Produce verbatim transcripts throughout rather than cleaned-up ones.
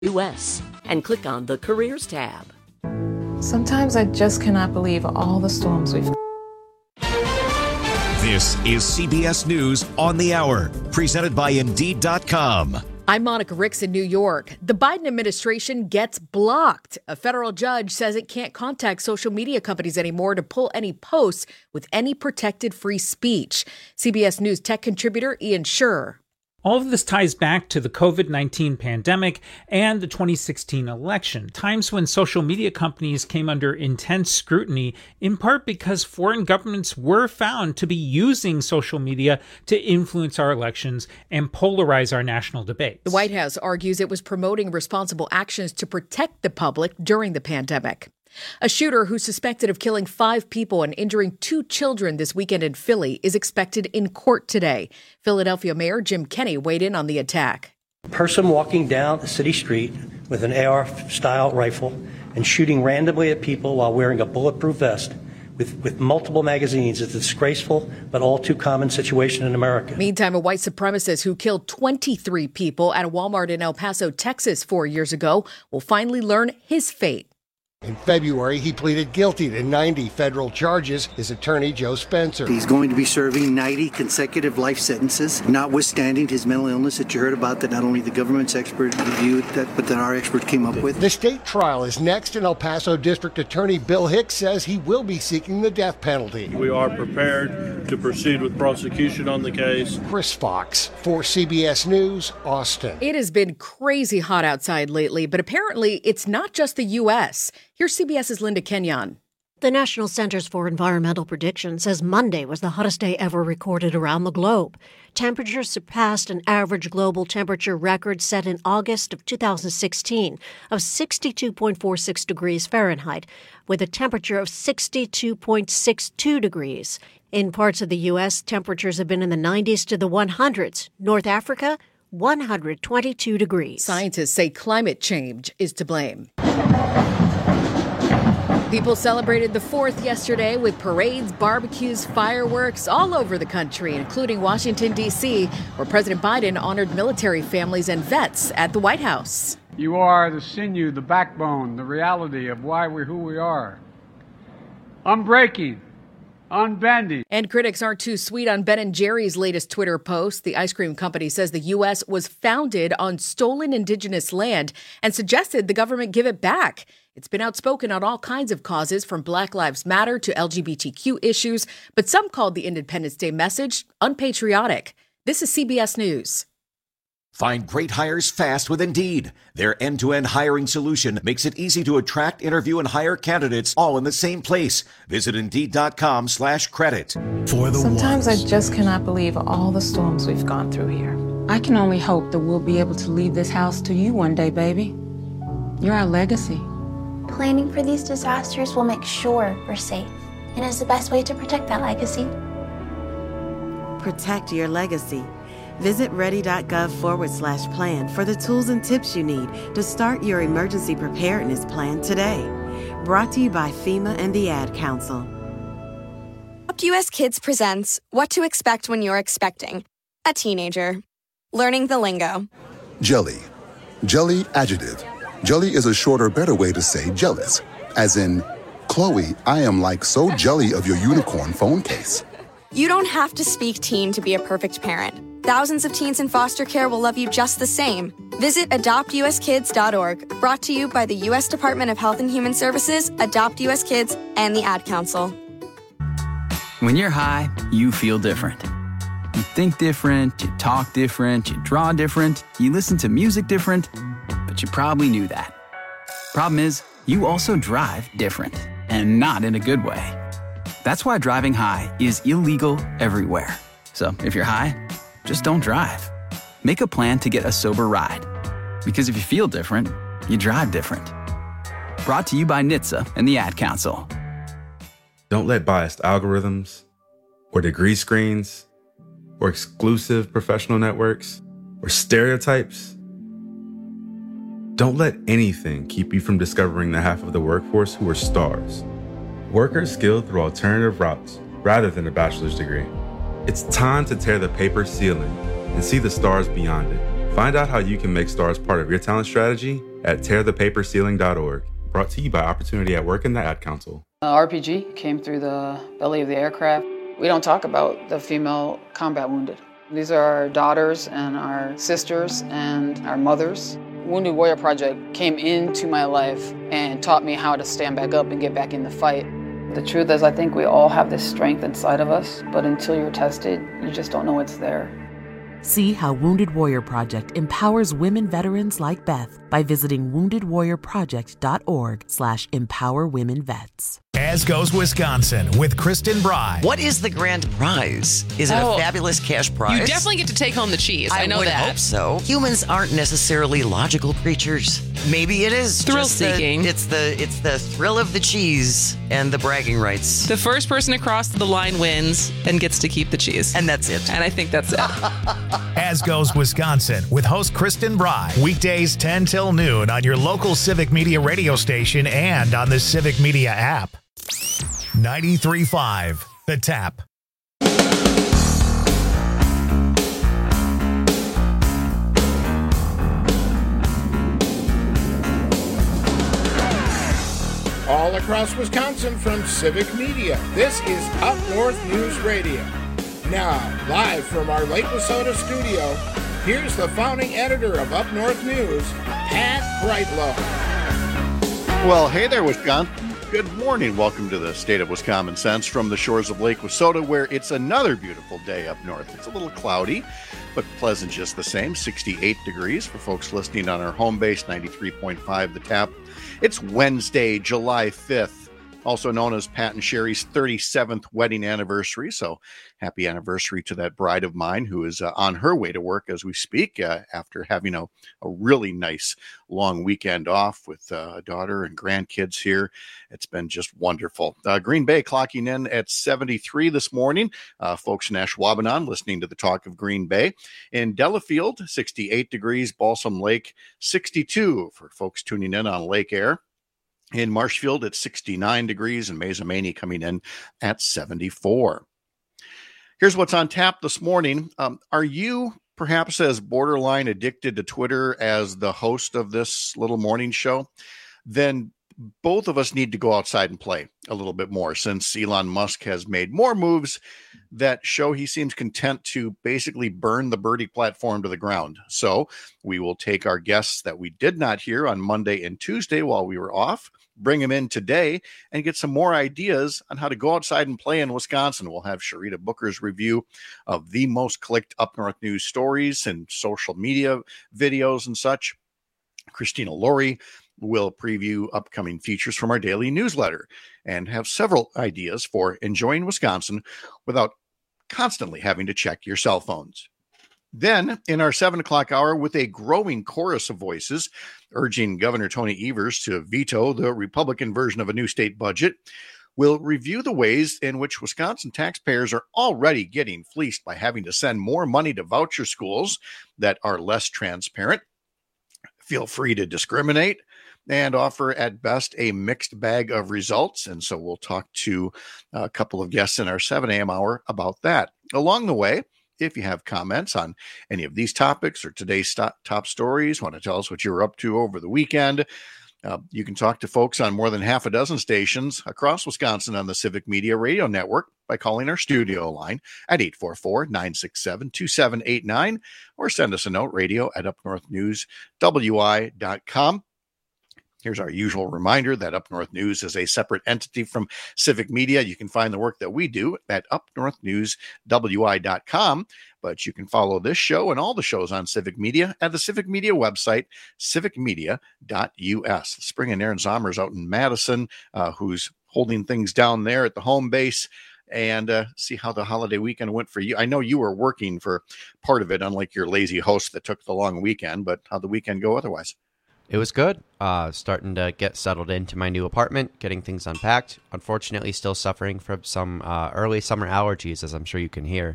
U S and click on the Careers tab. Sometimes I just cannot believe all the storms we've. This is C B S News on the Hour, presented by Indeed dot com. I'm Monica Ricks in New York. The Biden administration gets blocked. A federal judge says it can't contact social media companies anymore to pull any posts with any protected free speech. C B S News tech contributor Ian Sherr. All of this ties back to the covid nineteen pandemic and the twenty sixteen election, times when social media companies came under intense scrutiny, in part because foreign governments were found to be using social media to influence our elections and polarize our national debates. The White House argues it was promoting responsible actions to protect the public during the pandemic. A shooter who's suspected of killing five people and injuring two children this weekend in Philly is expected in court today. Philadelphia Mayor Jim Kenney weighed in on the attack. A person walking down a city street with an A R-style rifle and shooting randomly at people while wearing a bulletproof vest with, with multiple magazines is a disgraceful but all too common situation in America. Meantime, a white supremacist who killed twenty-three people at a Walmart in El Paso, Texas four years ago will finally learn his fate. In February, he pleaded guilty to ninety federal charges. His attorney, Joe Spencer. He's going to be serving ninety consecutive life sentences, notwithstanding his mental illness that you heard about that not only the government's expert reviewed, that, but that our expert came up with. The state trial is next, and El Paso District Attorney Bill Hicks says he will be seeking the death penalty. We are prepared to proceed with prosecution on the case. Chris Fox for C B S News, Austin. It has been crazy hot outside lately, but apparently it's not just the U S Here's CBS's Linda Kenyon. The National Centers for Environmental Prediction says Monday was the hottest day ever recorded around the globe. Temperatures surpassed an average global temperature record set in August of two thousand sixteen of sixty-two point four six degrees Fahrenheit, with a temperature of sixty-two point six two degrees. In parts of the U S, temperatures have been in the nineties to the hundreds. North Africa, one hundred twenty-two degrees. Scientists say climate change is to blame. People celebrated the fourth yesterday with parades, barbecues, fireworks all over the country, including Washington, D C, where President Biden honored military families and vets at the White House. You are the sinew, the backbone, the reality of why we're who we are. Unbreaking, unbending. And critics aren't too sweet on Ben and Jerry's latest Twitter post. The ice cream company says the U S was founded on stolen indigenous land and suggested the government give it back. It's been outspoken on all kinds of causes, from Black Lives Matter to L G B T Q issues, but some called the Independence Day message unpatriotic. This is C B S News. Find great hires fast with Indeed. Their end-to-end hiring solution makes it easy to attract, interview, and hire candidates all in the same place. Visit Indeed dot com slash credit. For the Sometimes ones. I just cannot believe all the storms we've gone through here. I can only hope that we'll be able to leave this house to you one day, baby. You're our legacy. Planning for these disasters will make sure we're safe, and is the best way to protect that legacy. Protect your legacy. Visit ready.gov forward slash plan for the tools and tips you need to start your emergency preparedness plan today. Brought to you by FEMA and the Ad Council. Adopt U S Kids presents What to Expect When You're Expecting a Teenager. Learning the lingo. Jelly. Jelly adjective. Jelly is a shorter, better way to say jealous. As in, Chloe, I am like so jelly of your unicorn phone case. You don't have to speak teen to be a perfect parent. Thousands of teens in foster care will love you just the same. Visit adopt u s kids dot org, brought to you by the U S Department of Health and Human Services, Adopt U S Kids, and the Ad Council. When you're high, you feel different. You think different, you talk different, you draw different, you listen to music different, but you probably knew that. Problem is, you also drive different, and not in a good way. That's why driving high is illegal everywhere. So if you're high, just don't drive. Make a plan to get a sober ride. Because if you feel different, you drive different. Brought to you by N H T S A and the Ad Council. Don't let biased algorithms, or degree screens, or exclusive professional networks, or stereotypes. Don't let anything keep you from discovering the half of the workforce who are stars. Workers skilled through alternative routes rather than a bachelor's degree. It's time to tear the paper ceiling and see the stars beyond it. Find out how you can make stars part of your talent strategy at tear the paper ceiling dot org. Brought to you by Opportunity at Work and the Ad Council. Uh, R P G came through the belly of the aircraft. We don't talk about the female combat wounded. These are our daughters and our sisters and our mothers. Wounded Warrior Project came into my life and taught me how to stand back up and get back in the fight. The truth is, I think we all have this strength inside of us, but until you're tested, you just don't know it's there. See how Wounded Warrior Project empowers women veterans like Beth by visiting wounded warrior project dot org slash empower women vets. As Goes Wisconsin with Kristen Bry. What is the grand prize? Is it Oh, a fabulous cash prize? You definitely get to take home the cheese. I, I know would that. hope so. Humans aren't necessarily logical creatures. Maybe it is Thrill just the- seeking. it's the it's the thrill of the cheese and the bragging rights. The first person across the line wins and gets to keep the cheese. And that's it. And I think that's it. As Goes Wisconsin with host Kristen Bry. Weekdays ten till noon on your local Civic Media radio station and on the Civic Media app. ninety-three point five The Tap. All across Wisconsin from Civic Media, this is Up North News Radio. Now, live from our Lake Wissota studio, here's the founding editor of Up North News, Pat Brightlow. Well, hey there, Wisconsin. Good morning. Welcome to the State of Wisconsin Sense from the shores of Lake Wissota, where it's another beautiful day up north. It's a little cloudy, but pleasant just the same. sixty-eight degrees for folks listening on our home base, ninety-three point five The Tap. It's Wednesday, July fifth, also known as Pat and Sherry's thirty-seventh wedding anniversary. So happy anniversary to that bride of mine who is uh, on her way to work as we speak uh, after having a, a really nice long weekend off with uh, a daughter and grandkids here. It's been just wonderful. Uh, Green Bay clocking in at seventy-three this morning. Uh, folks in Ashwaubenon listening to the talk of Green Bay. In Delafield, sixty-eight degrees. Balsam Lake, sixty-two for folks tuning in on Lake Air. In Marshfield, it's sixty-nine degrees, and Mazomanie coming in at seventy-four. Here's what's on tap this morning. Um, are you perhaps as borderline addicted to Twitter as the host of this little morning show? Then both of us need to go outside and play a little bit more, since Elon Musk has made more moves that show he seems content to basically burn the Birdie platform to the ground. So we will take our guests that we did not hear on Monday and Tuesday while we were off, bring them in today, and get some more ideas on how to go outside and play in Wisconsin. We'll have Sharita Booker's review of the most clicked Up North News stories and social media videos and such. Christina Laurie will preview upcoming features from our daily newsletter and have several ideas for enjoying Wisconsin without constantly having to check your cell phones. Then, in our seven o'clock hour, with a growing chorus of voices urging Governor Tony Evers to veto the Republican version of a new state budget, we'll review the ways in which Wisconsin taxpayers are already getting fleeced by having to send more money to voucher schools that are less transparent, feel free to discriminate, and offer at best a mixed bag of results. And so we'll talk to a couple of guests in our seven a.m. hour about that. Along the way, if you have comments on any of these topics or today's st- top stories, want to tell us what you were up to over the weekend, uh, you can talk to folks on more than half a dozen stations across Wisconsin on the Civic Media Radio Network by calling our studio line at eight four four, nine six seven, two seven eight nine or send us a note, radio at up north news w i dot com. Here's our usual reminder that Up North News is a separate entity from Civic Media. You can find the work that we do at up north news w i dot com, but you can follow this show and all the shows on Civic Media at the Civic Media website, civic media dot u s. Let's bring in Aaron Zommers out in Madison, uh, who's holding things down there at the home base, and uh, see how the holiday weekend went for you. I know you were working for part of it, unlike your lazy host that took the long weekend, but how'd the weekend go otherwise? It was good. Uh, starting to get settled into my new apartment, getting things unpacked. Unfortunately, still suffering from some uh, early summer allergies, as I'm sure you can hear.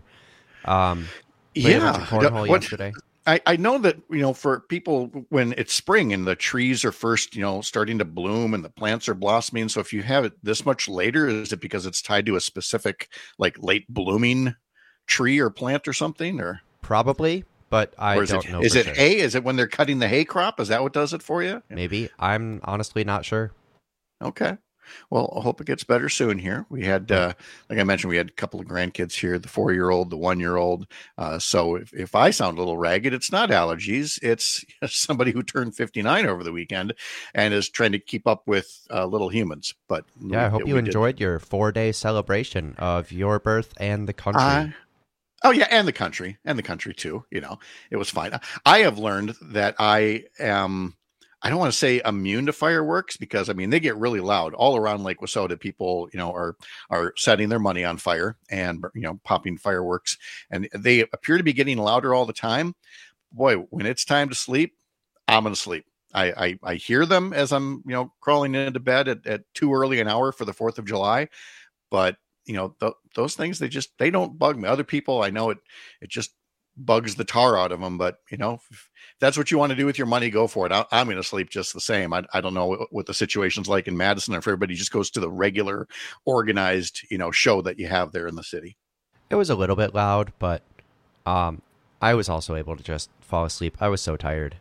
Um, played a bunch of cornhole what, yesterday. I, I know that, you know, for people when it's spring and the trees are first, you know, starting to bloom and the plants are blossoming. So if you have it this much later, is it because it's tied to a specific like late blooming tree or plant or something? Or probably. but I Or is don't it, know. Is for it sure. hay? Is it when they're cutting the hay crop? Is that what does it for you? Maybe. I'm honestly not sure. Okay. Well, I hope it gets better soon here. We had, uh, like I mentioned, we had a couple of grandkids here, the four-year-old, the one-year-old. Uh, so if, if I sound a little ragged, it's not allergies. It's somebody who turned fifty-nine over the weekend and is trying to keep up with uh, little humans. But Yeah, I hope we you did- enjoyed your four-day celebration of your birth and the country. I- Oh yeah, and the country, and the country too. You know, it was fine. I have learned that I am. I don't want to say immune to fireworks because I mean they get really loud all around Lake Wissota. People, you know, are are setting their money on fire and you know popping fireworks, and they appear to be getting louder all the time. Boy, when it's time to sleep, I'm gonna sleep. I I, I hear them as I'm you know crawling into bed at, at too early an hour for the Fourth of July, but you know th- those things they just they don't bug me. Other people, I know it it just bugs the tar out of them, but you know if that's what you want to do with your money, go for it. I, I'm going to sleep just the same. I, I don't know what the situation's like in Madison, or if everybody just goes to the regular organized you know show that you have there in the city. It was a little bit loud, but um, I was also able to just fall asleep. I was so tired.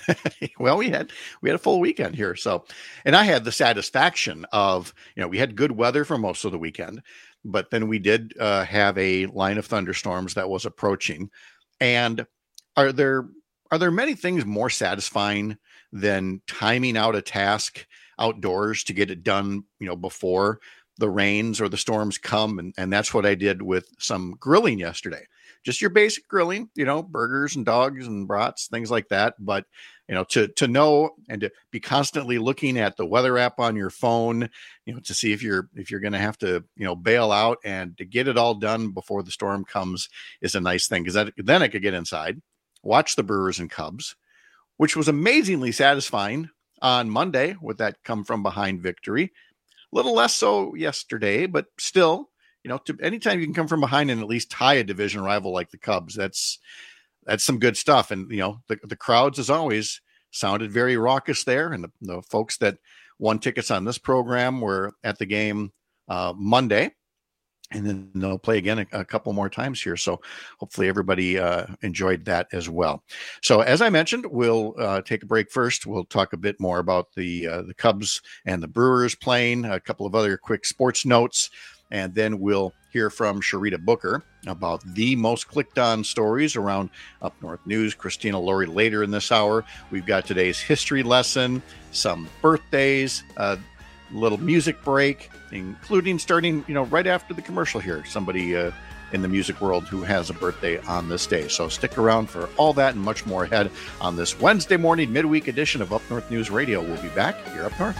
Well, we had we had a full weekend here, so and I had the satisfaction of you know we had good weather for most of the weekend, but then we did uh, have a line of thunderstorms that was approaching. And are there are there many things more satisfying than timing out a task outdoors to get it done, you know, before the rains or the storms come? And, and that's what I did with some grilling yesterday. Just your basic grilling, you know, burgers and dogs and brats, things like that. But, you know, to to know and to be constantly looking at the weather app on your phone, you know, to see if you're if you're going to have to, you know, bail out and to get it all done before the storm comes is a nice thing. Because then I could get inside, watch the Brewers and Cubs, which was amazingly satisfying on Monday with that come from behind victory. A little less so yesterday, but still. You know, to anytime you can come from behind and at least tie a division rival like the Cubs, that's that's some good stuff. And you know, the the crowds, as always, sounded very raucous there. And the, the folks that won tickets on this program were at the game uh, Monday, and then they'll play again a, a couple more times here. So hopefully everybody uh, enjoyed that as well. So as I mentioned, we'll uh, take a break first. We'll talk a bit more about the uh, the Cubs and the Brewers playing, a couple of other quick sports notes. And then we'll hear from Sharita Booker about the most clicked on stories around Up North News. Christina Laurie later in this hour. We've got today's history lesson, some birthdays, a little music break, including starting, you know, right after the commercial here, somebody uh, in the music world who has a birthday on this day. So stick around for all that and much more ahead on this Wednesday morning midweek edition of Up North News Radio. We'll be back here up north.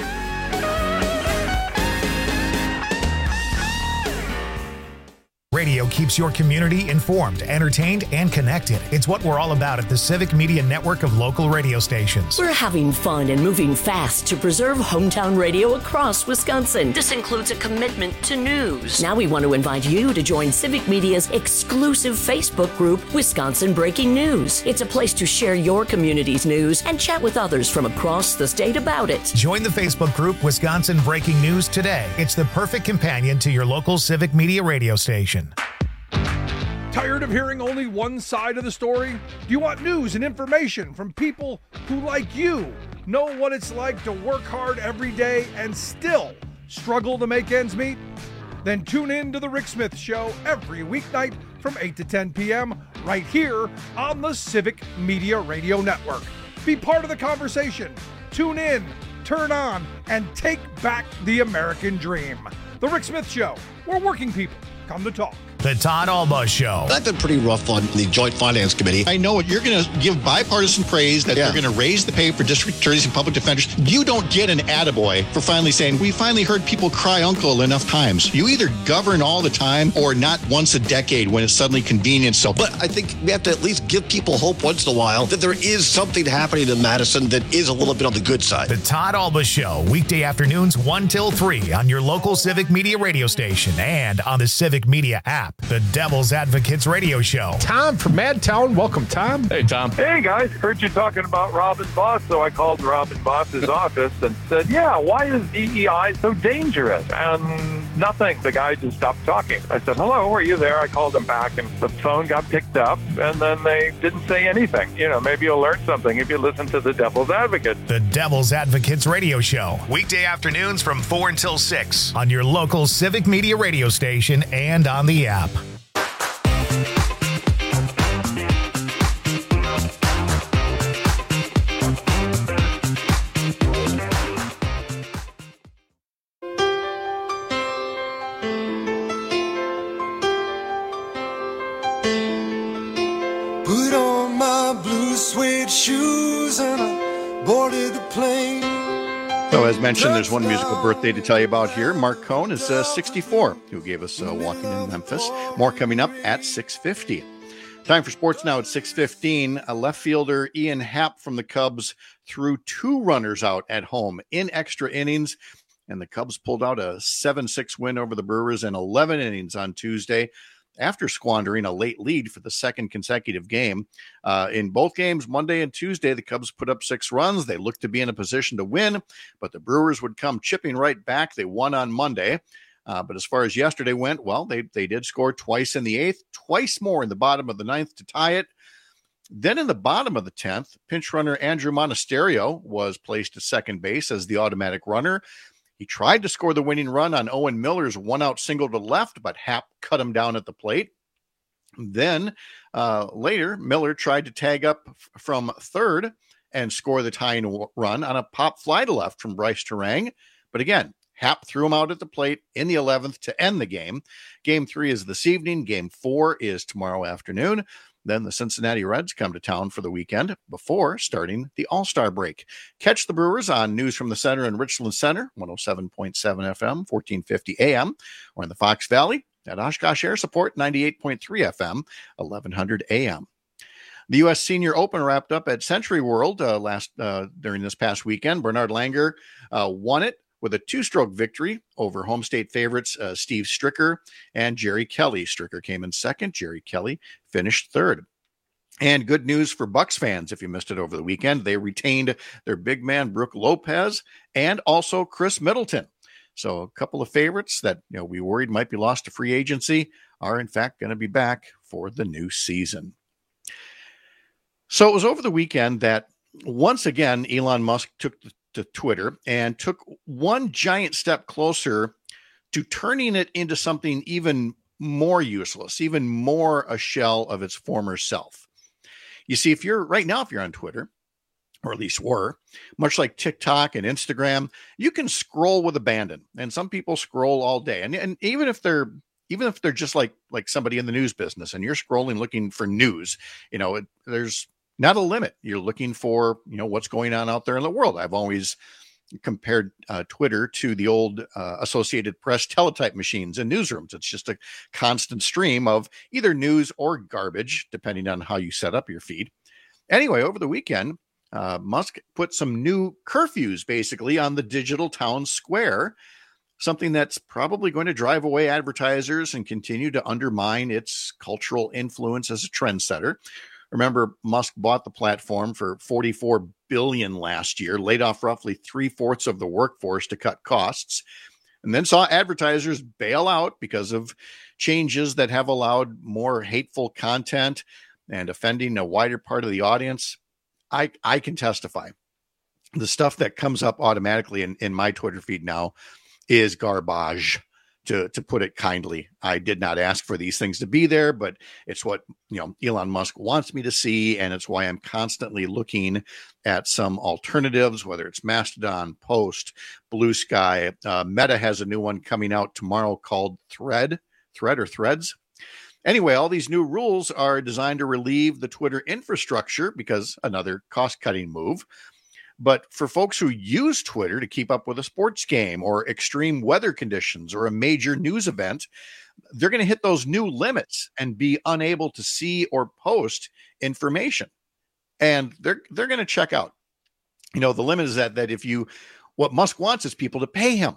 Radio keeps your community informed, entertained, and connected. It's what we're all about at the Civic Media Network of local radio stations. We're having fun and moving fast to preserve hometown radio across Wisconsin. This includes a commitment to news. Now we want to invite you to join Civic Media's exclusive Facebook group, Wisconsin Breaking News. It's a place to share your community's news and chat with others from across the state about it. Join the Facebook group Wisconsin Breaking News today. It's the perfect companion to your local Civic Media radio station. Tired of hearing only one side of the story? Do you want news and information from people who, like you, know what it's like to work hard every day and still struggle to make ends meet? Then tune in to The Rick Smith Show every weeknight from eight to ten p.m. right here on the Civic Media Radio Network. Be part of the conversation. Tune in, turn on, and take back the American dream. The Rick Smith Show, where working people come to talk. The Todd Alba Show. I've been pretty rough on the Joint Finance Committee. I know you're going to give bipartisan praise that yeah. they're going to raise the pay for district attorneys and public defenders. You don't get an attaboy for finally saying, we finally heard people cry uncle enough times. You either govern all the time or not once a decade when it's suddenly convenient. So, but I think we have to at least give people hope once in a while that there is something happening in Madison that is a little bit on the good side. The Todd Alba Show, weekday afternoons one till three on your local Civic Media radio station and on the Civic Media app. app. The Devil's Advocates Radio Show. Tom from Madtown. Welcome, Tom. Hey, Tom. Hey, guys. Heard you talking about Robin Boss, so I called Robin Boss's office and said, yeah, why is D E I so dangerous? And nothing. The guy just stopped talking. I said, hello, are you there? I called him back, and the phone got picked up, and then they didn't say anything. You know, maybe you'll learn something if you listen to the Devil's Advocate. The Devil's Advocates Radio Show. Weekday afternoons from four until six on your local Civic Media radio station and on the app. Put on my blue suede shoes and I boarded the plane. So as mentioned, there's one musical birthday to tell you about here. Mark Cohn is uh, sixty-four, who gave us uh, Walking in Memphis. More coming up at six fifty. Time for sports now at six fifteen. A left fielder, Ian Happ from the Cubs, threw two runners out at home in extra innings, and the Cubs pulled out a seven six win over the Brewers in eleven innings on Tuesday, after squandering a late lead for the second consecutive game. Uh, in both games, Monday and Tuesday, the Cubs put up six runs. They looked to be in a position to win, but the Brewers would come chipping right back. They won on Monday. Uh, but as far as yesterday went, well, they, they did score twice in the eighth, twice more in the bottom of the ninth to tie it. Then in the bottom of the tenth, pinch runner Andrew Monasterio was placed at second base as the automatic runner. He tried to score the winning run on Owen Miller's one-out single to left, but Happ cut him down at the plate. Then uh, later, Miller tried to tag up f- from third and score the tying w- run on a pop fly to left from Bryce Terang. But again, Happ threw him out at the plate in the eleventh to end the game. Game three is this evening. Game four is tomorrow afternoon. Then the Cincinnati Reds come to town for the weekend before starting the All-Star break. Catch the Brewers on News from the Center in Richland Center, one oh seven point seven F M, fourteen fifty A M, or in the Fox Valley at Oshkosh Air Support, ninety-eight point three F M, eleven hundred A M. The U S Senior Open wrapped up at Century World uh, last uh, during this past weekend. Bernard Langer uh, won it with a two-stroke victory over home state favorites uh, Steve Stricker and Jerry Kelly. Stricker came in second. Jerry Kelly finished third. And good news for Bucks fans, if you missed it over the weekend. They retained their big man, Brooke Lopez, and also Chris Middleton. So a couple of favorites that you know we worried might be lost to free agency are, in fact, going to be back for the new season. So it was over the weekend that, once again, Elon Musk took the to Twitter and took one giant step closer to turning it into something even more useless, even more a shell of its former self. You see, if you're right now, if you're on Twitter, or at least were, much like TikTok and Instagram, you can scroll with abandon. And some people scroll all day. And, and even if they're even if they're just like like somebody in the news business and you're scrolling looking for news, you know, it, there's not a limit. You're looking for, you know, what's going on out there in the world. I've always compared uh, Twitter to the old uh, Associated Press teletype machines and newsrooms. It's just a constant stream of either news or garbage, depending on how you set up your feed. Anyway, over the weekend, uh, Musk put some new curfews basically on the digital town square, something that's probably going to drive away advertisers and continue to undermine its cultural influence as a trendsetter. Remember, Musk bought the platform for forty-four billion dollars last year, laid off roughly three-fourths of the workforce to cut costs, and then saw advertisers bail out because of changes that have allowed more hateful content and offending a wider part of the audience. I, I can testify. The stuff that comes up automatically in, in my Twitter feed now is garbage. To, to put it kindly. I did not ask for these things to be there, but it's what, you know, Elon Musk wants me to see, and it's why I'm constantly looking at some alternatives, whether it's Mastodon, Post, Blue Sky. Uh, Meta has a new one coming out tomorrow called Thread, Thread or Threads. Anyway, all these new rules are designed to relieve the Twitter infrastructure because another cost-cutting move. But for folks who use Twitter to keep up with a sports game or extreme weather conditions or a major news event, they're going to hit those new limits and be unable to see or post information. And they're they're going to check out. You know, the limit is that that if you, what Musk wants is people to pay him.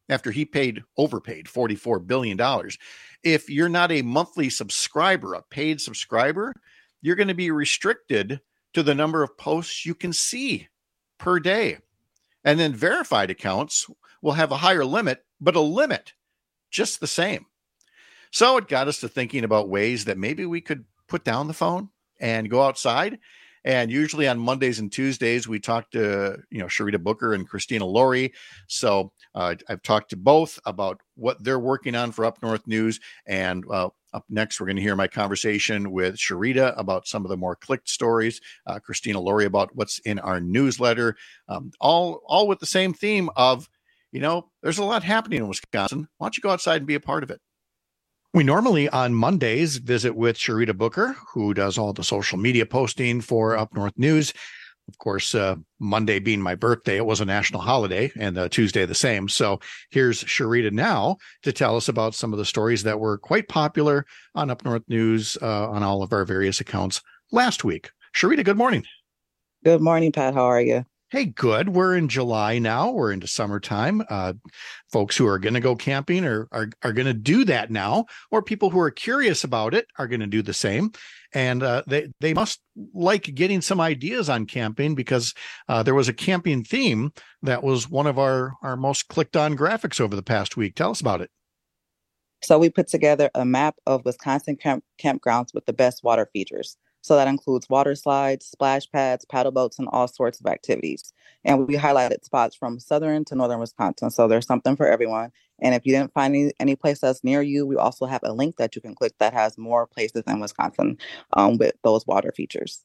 after he paid, overpaid forty-four billion dollars. If you're not a monthly subscriber, a paid subscriber, you're going to be restricted to the number of posts you can see per day. And then verified accounts will have a higher limit, but a limit just the same. So it got us to thinking about ways that maybe we could put down the phone and go outside. And usually on Mondays and Tuesdays, we talk to, you know, Sharita Booker and Christina Laurie. So uh, I've talked to both about what they're working on for Up North News. And uh, up next, we're going to hear my conversation with Sharita about some of the more clicked stories, uh, Christina Laurie about what's in our newsletter, um, all, all with the same theme of, you know, there's a lot happening in Wisconsin. Why don't you go outside and be a part of it? We normally on Mondays visit with Sharita Booker, who does all the social media posting for Up North News. Of course, uh, Monday being my birthday, it was a national holiday, and uh, Tuesday the same. So here's Sharita now to tell us about some of the stories that were quite popular on Up North News uh, on all of our various accounts last week. Sharita, good morning. Good morning, Pat. How are you? Hey, good. We're in July now. We're into summertime. Uh, folks who are going to go camping are, are, are going to do that now, or people who are curious about it are going to do the same. And uh, they, they must like getting some ideas on camping because uh, there was a camping theme that was one of our, our most clicked on graphics over the past week. Tell us about it. So we put together a map of Wisconsin camp- campgrounds with the best water features. So that includes water slides, splash pads, paddle boats, and all sorts of activities. And we highlighted spots from southern to northern Wisconsin. So there's something for everyone. And if you didn't find any, any place that's near you, we also have a link that you can click that has more places in Wisconsin um, with those water features.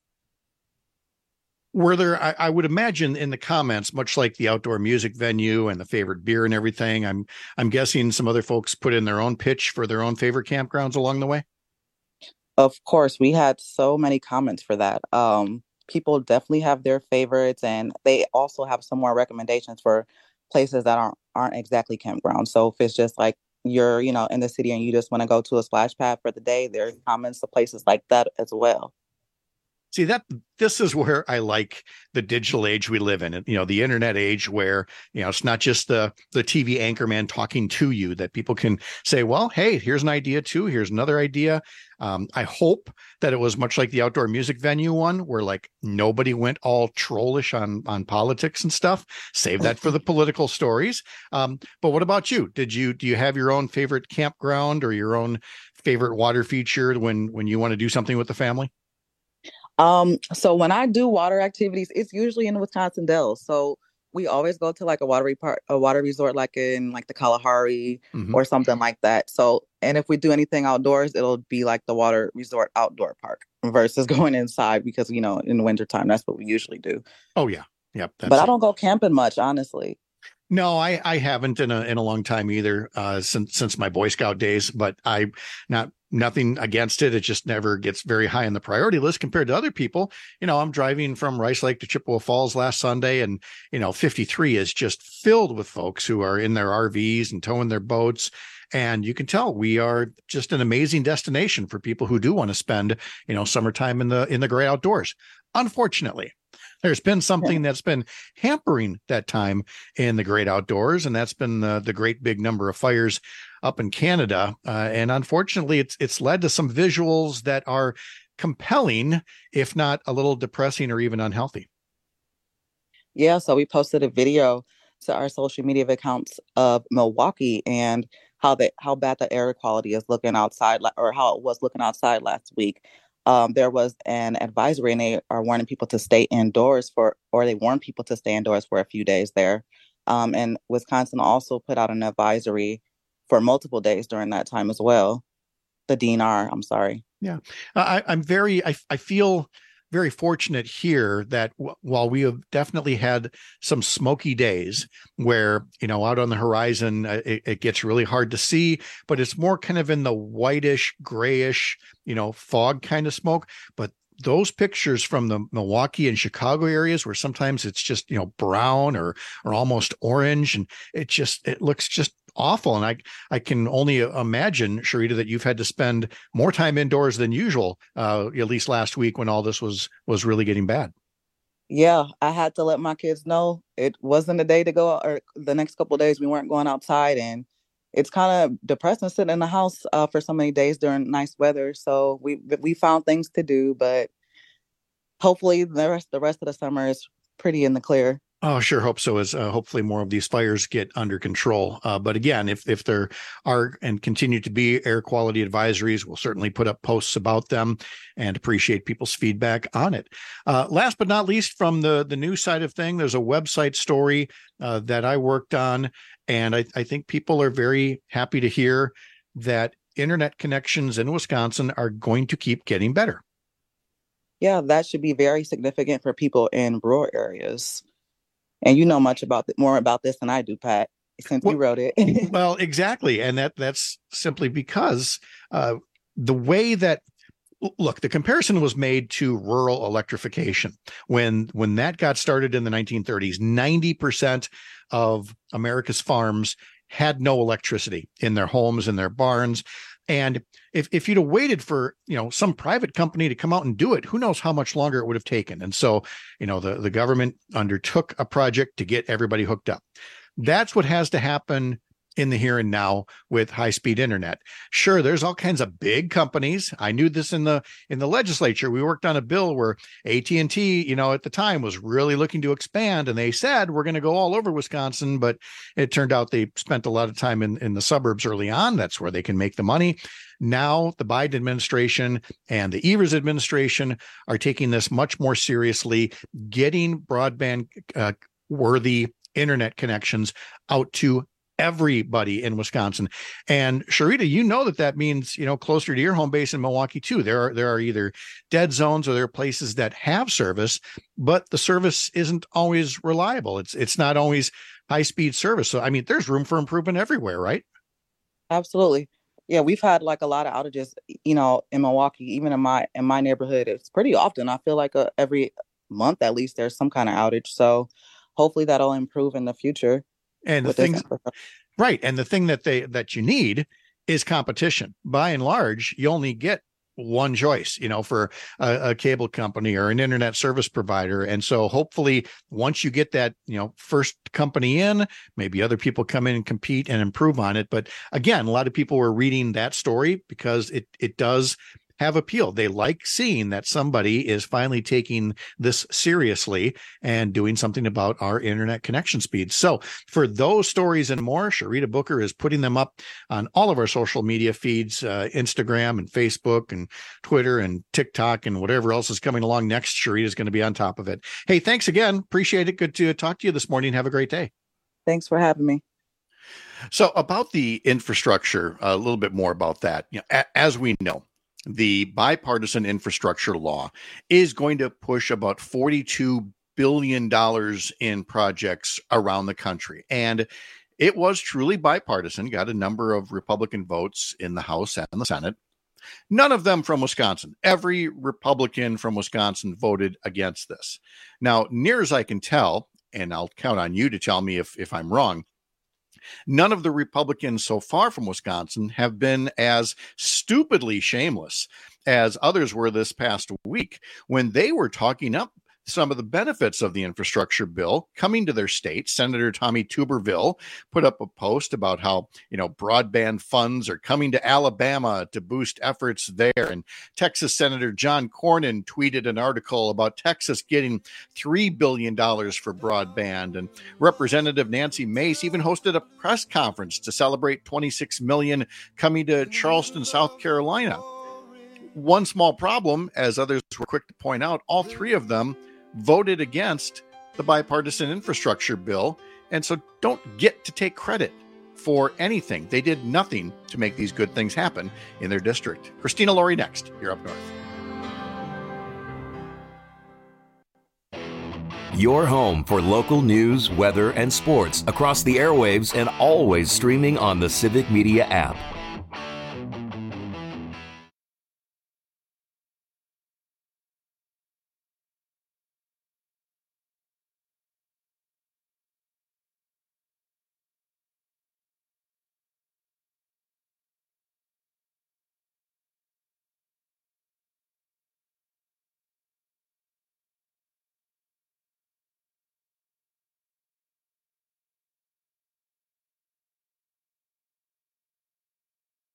Were there, I, I would imagine in the comments, much like the outdoor music venue and the favorite beer and everything, I'm I'm guessing some other folks put in their own pitch for their own favorite campgrounds along the way? Of course, we had so many comments for that. Um, people definitely have their favorites, and they also have some more recommendations for places that aren't aren't exactly campgrounds. So if it's just like you're, you know, in the city and you just want to go to a splash pad for the day, there are comments to places like that as well. See, that this is where I like the digital age we live in, you know, the internet age where, you know, it's not just the, the T V anchorman talking to you, that people can say, well, hey, here's an idea too. Here's another idea. Um, I hope that it was much like the outdoor music venue one where like nobody went all trollish on, on politics and stuff. Save that for the political stories. Um, but what about you? Did you, do you have your own favorite campground or your own favorite water feature when, when you want to do something with the family? Um, so when I do water activities, it's usually in the Wisconsin Dells. So we always go to like a water park, a water resort, like in like the Kalahari mm-hmm. or something like that. So, and if we do anything outdoors, it'll be like the water resort outdoor park versus going inside because, you know, in the wintertime, that's what we usually do. Oh yeah. Yep. But I don't go camping much, honestly. No, I, I haven't in a in a long time either, uh, since since my Boy Scout days. But I not nothing against it. It just never gets very high on the priority list compared to other people. You know, I'm driving from Rice Lake to Chippewa Falls last Sunday, and you know, fifty-three is just filled with folks who are in their R Vs and towing their boats. And you can tell we are just an amazing destination for people who do want to spend, you know, summertime in the in the great outdoors. Unfortunately, there's been something that's been hampering that time in the great outdoors, and that's been the, the great big number of fires up in Canada. Uh, and unfortunately, it's it's led to some visuals that are compelling, if not a little depressing or even unhealthy. Yeah, so we posted a video to our social media accounts of Milwaukee and how they how bad the air quality is looking outside, or how it was looking outside last week. Um, there was an advisory, and they are warning people to stay indoors for, or they warn people to stay indoors for a few days there. Um, and Wisconsin also put out an advisory for multiple days during that time as well. The D N R, I'm sorry. Yeah, I, I'm very, I, I feel very fortunate here that w- while we have definitely had some smoky days where, you know, out on the horizon, uh, it, it gets really hard to see, but it's more kind of in the whitish, grayish, you know, fog kind of smoke. But those pictures from the Milwaukee and Chicago areas where sometimes it's just, you know, brown or, or almost orange, and it just, it looks just awful. And I, I can only imagine, Sharita, that you've had to spend more time indoors than usual, uh, at least last week when all this was, was really getting bad. Yeah, I had to let my kids know it wasn't a day to go, or the next couple of days we weren't going outside, and it's kind of depressing sitting in the house uh, for so many days during nice weather. So we we found things to do, but hopefully the rest the rest of the summer is pretty in the clear. Oh, sure. Hope so. As uh, hopefully more of these fires get under control. Uh, but again, if if there are and continue to be air quality advisories, we'll certainly put up posts about them and appreciate people's feedback on it. Uh, last but not least, from the the news side of thing, there's a website story uh, that I worked on, and I, I think people are very happy to hear that internet connections in Wisconsin are going to keep getting better. Yeah, that should be very significant for people in rural areas. And you know much about the, more about this than I do, Pat, since well, you wrote it. Well, exactly. And that that's simply because uh, the way that, look, the comparison was made to rural electrification. When when that got started in the nineteen thirties, ninety percent of America's farms had no electricity in their homes, in their barns. And if, if you'd have waited for, you know, some private company to come out and do it, who knows how much longer it would have taken. And so, you know, the, the government undertook a project to get everybody hooked up. That's what has to happen in the here and now with high-speed internet. Sure, there's all kinds of big companies. I knew this in the in the legislature. We worked on a bill where A T and T, you know, at the time was really looking to expand, and they said we're going to go all over Wisconsin, but it turned out they spent a lot of time in, in the suburbs early on. That's where they can make the money. Now, the Biden administration and the Evers administration are taking this much more seriously, getting broadband uh, worthy internet connections out to everybody in Wisconsin. And Sharita, you know that that means, you know, closer to your home base in Milwaukee too. There are, there are either dead zones or there are places that have service, but the service isn't always reliable. It's, it's not always high speed service. So, I mean, there's room for improvement everywhere, right? Absolutely. Yeah, we've had like a lot of outages, you know, in Milwaukee, even in my, in my neighborhood. It's pretty often. I feel like a, every month, at least there's some kind of outage. So hopefully that'll improve in the future. And the things, right. And the thing that they that you need is competition. By and large, you only get one choice, you know, for a, a cable company or an internet service provider. And so hopefully once you get that, you know, first company in, maybe other people come in and compete and improve on it. But again, a lot of people were reading that story because it it does have appeal. They like seeing that somebody is finally taking this seriously and doing something about our internet connection speeds. So for those stories and more, Sharita Booker is putting them up on all of our social media feeds, uh, Instagram and Facebook and Twitter and TikTok and whatever else is coming along next. Sharita is going to be on top of it. Hey, thanks again. Appreciate it. Good to talk to you this morning. Have a great day. Thanks for having me. So about the infrastructure, a little bit more about that. You know, a- as we know, the bipartisan infrastructure law is going to push about forty-two billion dollars in projects around the country. And it was truly bipartisan, got a number of Republican votes in the House and the Senate. None of them from Wisconsin. Every Republican from Wisconsin voted against this. Now, near as I can tell, and I'll count on you to tell me if, if I'm wrong, none of the Republicans so far from Wisconsin have been as stupidly shameless as others were this past week when they were talking up some of the benefits of the infrastructure bill coming to their state. Senator Tommy Tuberville put up a post about how, you know, broadband funds are coming to Alabama to boost efforts there. And Texas Senator John Cornyn tweeted an article about Texas getting three billion dollars for broadband. And Representative Nancy Mace even hosted a press conference to celebrate twenty-six million dollars coming to Charleston, South Carolina. One small problem, as others were quick to point out, all three of them voted against the bipartisan infrastructure bill, and so don't get to take credit for anything. They did nothing to make these good things happen in their district. Christina Laurie next. You're up north. Your home for local news, weather, and sports across the airwaves and always streaming on the Civic Media app.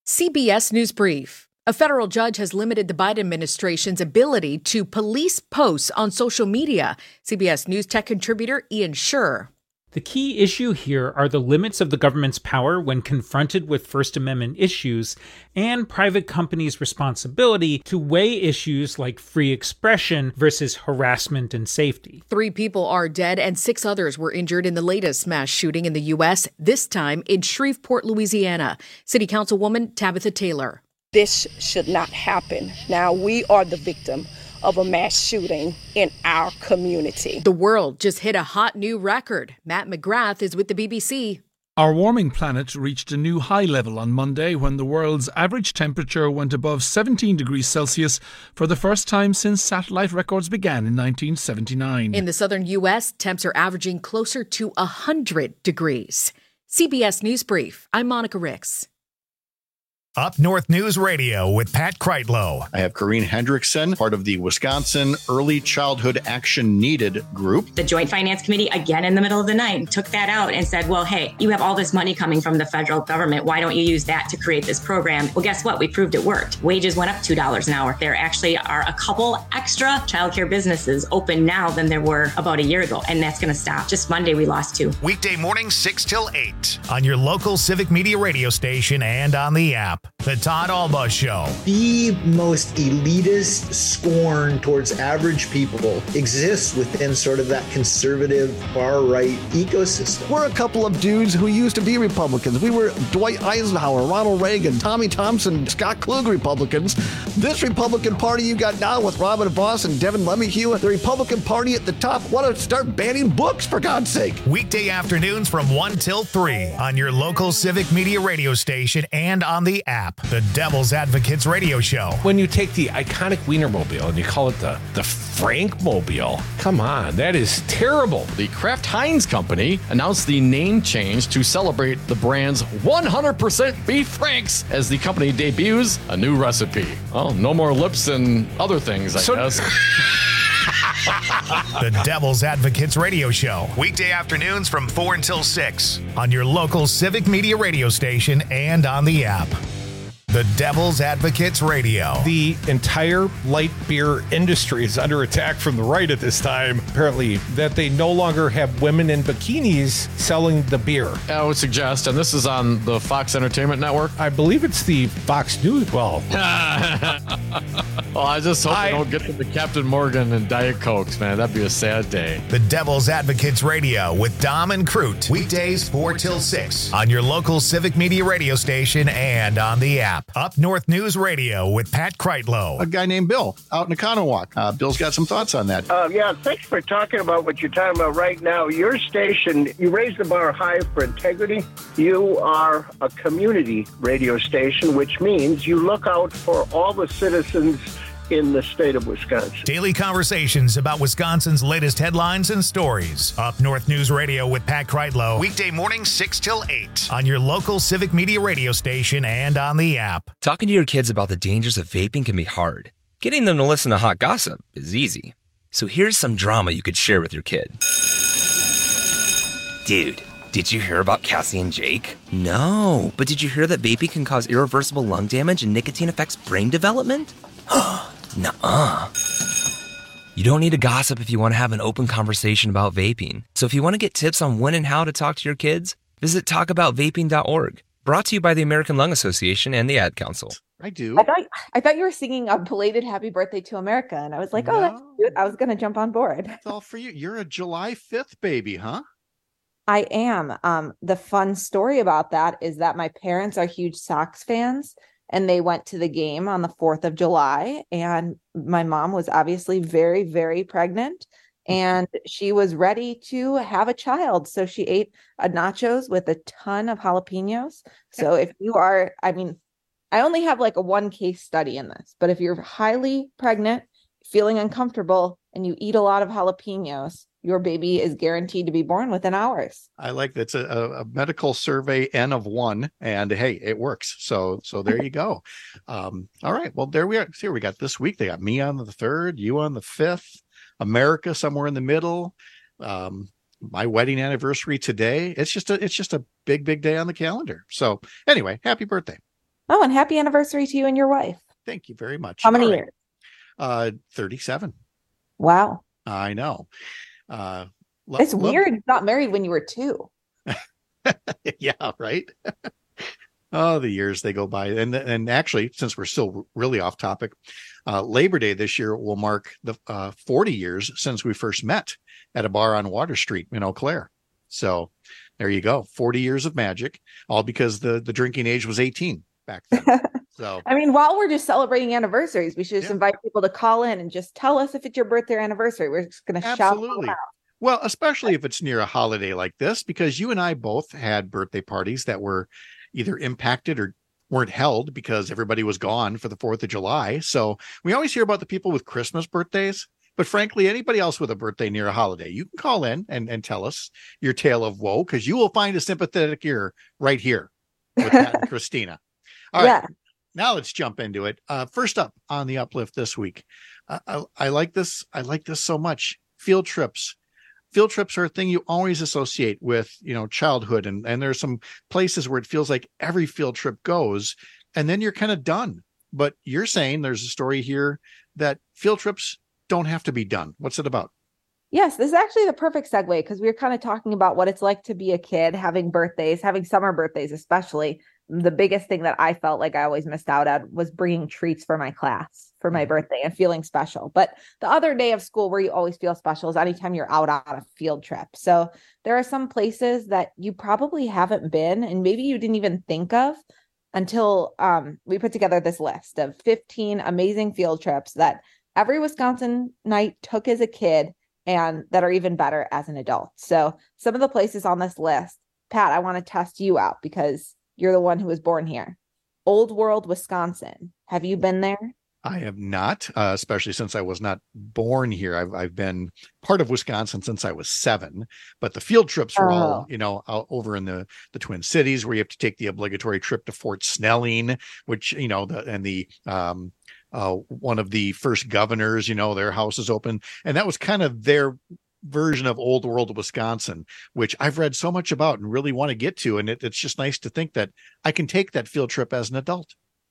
C B S News Brief. A federal judge has limited the Biden administration's ability to police posts on social media. C B S News tech contributor Ian Scherr. The key issue here are the limits of the government's power when confronted with First Amendment issues and private companies' responsibility to weigh issues like free expression versus harassment and safety. Three people are dead and six others were injured in the latest mass shooting in the U S, this time in Shreveport, Louisiana. City Councilwoman Tabitha Taylor. This should not happen. Now we are the victim of a mass shooting in our community. The world just hit a hot new record. Matt McGrath is with the B B C. Our warming planet reached a new high level on Monday when the world's average temperature went above seventeen degrees Celsius for the first time since satellite records began in nineteen seventy-nine. In the southern U S, temps are averaging closer to one hundred degrees. C B S News Brief. I'm Monica Ricks. Up North News Radio with Pat Kreitlow. I have Corrine Hendrickson, part of the Wisconsin Early Childhood Action Needed group. The Joint Finance Committee, again in the middle of the night, took that out and said, well, hey, you have all this money coming from the federal government. Why don't you use that to create this program? Well, guess what? We proved it worked. Wages went up two dollars an hour. There actually are a couple extra childcare businesses open now than there were about a year ago, and that's going to stop. Just Monday, we lost two. Weekday morning, six till eight on your local Civic Media radio station and on the app. The Todd Alba Show. The most elitist scorn towards average people exists within sort of that conservative far-right ecosystem. We're a couple of dudes who used to be Republicans. We were Dwight Eisenhower, Ronald Reagan, Tommy Thompson, Scott Klug Republicans. This Republican Party you got now with Robin Voss and Devin LeMahieu, the Republican Party at the top, want to start banning books, for God's sake. Weekday afternoons from one till three on your local Civic Media radio station and on the app. The Devil's Advocates Radio Show. When you take the iconic Wienermobile and you call it the, the Frankmobile, come on, that is terrible. The Kraft Heinz Company announced the name change to celebrate the brand's one hundred percent beef franks as the company debuts a new recipe. Well, no more lips and other things, I so- guess. The Devil's Advocates Radio Show. Weekday afternoons from four until six on your local Civic Media radio station and on the app. The Devil's Advocates Radio. The entire light beer industry is under attack from the right at this time, apparently, that they no longer have women in bikinis selling the beer. I would suggest, and this is on the Fox Entertainment Network. I believe it's the Fox News. Well, well I just hope I, they don't get to the Captain Morgan and Diet Cokes, man. That'd be a sad day. The Devil's Advocates Radio with Dom and Crute. Weekdays four till six on your local Civic Media radio station and on the app. Up North News Radio with Pat Kreitlow. A guy named Bill out in Economowoc. Uh, Bill's got some thoughts on that. Uh, yeah, thanks for talking about what you're talking about right now. Your station, you raise the bar high for integrity. You are a community radio station, which means you look out for all the citizens in the state of Wisconsin. Daily conversations about Wisconsin's latest headlines and stories. Up North News Radio with Pat Kreitlow. Weekday morning, six till eight on your local Civic Media radio station and on the app. Talking to your kids about the dangers of vaping can be hard. Getting them to listen to hot gossip is easy. So here's some drama you could share with your kid. Dude, did you hear about Cassie and Jake? No, but did you hear that vaping can cause irreversible lung damage and nicotine affects brain development? Nuh-uh. You don't need to gossip if you want to have an open conversation about vaping. So if you want to get tips on when and how to talk to your kids, visit talk about vaping dot org. Brought to you by the American Lung Association and the Ad Council. I do. I thought I thought you were singing a belated happy birthday to America, and I was like, oh, no. That's cute. I was going to jump on board. It's all for you. You're a July fifth baby, huh? I am. Um, the fun story about that is that my parents are huge Sox fans, and they went to the game on the fourth of July, and my mom was obviously very, very pregnant, and she was ready to have a child. So she ate a nachos with a ton of jalapenos. So if you are, I mean, I only have like a one case study in this, but if you're highly pregnant, feeling uncomfortable, and you eat a lot of jalapenos, your baby is guaranteed to be born within hours. I like that's a, a medical survey N of one, and hey, it works. So, so there you go. Um, all right. Well, there we are. See, we got this week. They got me on the third, you on the fifth, America somewhere in the middle. Um, my wedding anniversary today. It's just a, it's just a big, big day on the calendar. So anyway, happy birthday. Oh, and happy anniversary to you and your wife. Thank you very much. How many All right. years? Uh, thirty-seven. Wow. I know. Uh, lo- It's love- weird you got married when you were two. Yeah, right. Oh, the years they go by. And and actually, since we're still really off topic, uh, Labor Day this year will mark the uh, forty years since we first met at a bar on Water Street in Eau Claire. So there you go. forty years of magic, all because the, the drinking age was eighteen back then. So I mean, while we're just celebrating anniversaries, we should just invite people to call in and just tell us if it's your birthday or anniversary. We're just going to shout absolutely. them out. Well, especially if it's near a holiday like this, because you and I both had birthday parties that were either impacted or weren't held because everybody was gone for the fourth of July. So we always hear about the people with Christmas birthdays, but frankly, anybody else with a birthday near a holiday, you can call in and, and tell us your tale of woe, because you will find a sympathetic ear right here with Pat and Christina. All right. Yeah. Now let's jump into it. Uh, first up on the uplift this week. Uh, I, I like this. I like this so much. Field trips. Field trips are a thing you always associate with, you know, childhood. And, and there's some places where it feels like every field trip goes and then you're kind of done. But you're saying there's a story here that field trips don't have to be done. What's it about? Yes, this is actually the perfect segue because we were kind of talking about what it's like to be a kid, having birthdays, having summer birthdays, especially. The biggest thing that I felt like I always missed out on was bringing treats for my class for my birthday and feeling special. But the other day of school where you always feel special is anytime you're out on a field trip. So there are some places that you probably haven't been and maybe you didn't even think of until um, we put together this list of fifteen amazing field trips that every Wisconsinite took as a kid and that are even better as an adult. So some of the places on this list, Pat, I want to test you out because you're the one who was born here. Old World, Wisconsin. Have you been there? I have not, uh, especially since I was not born here. I've I've been part of Wisconsin since I was seven, but the field trips were Oh. all, you know, out over in the, the Twin Cities where you have to take the obligatory trip to Fort Snelling, which, you know, the, and the, um, uh, one of the first governors, you know, their house is open. And that was kind of their version of Old World Wisconsin, which I've read so much about and really want to get to. And it, it's just nice to think that I can take that field trip as an adult.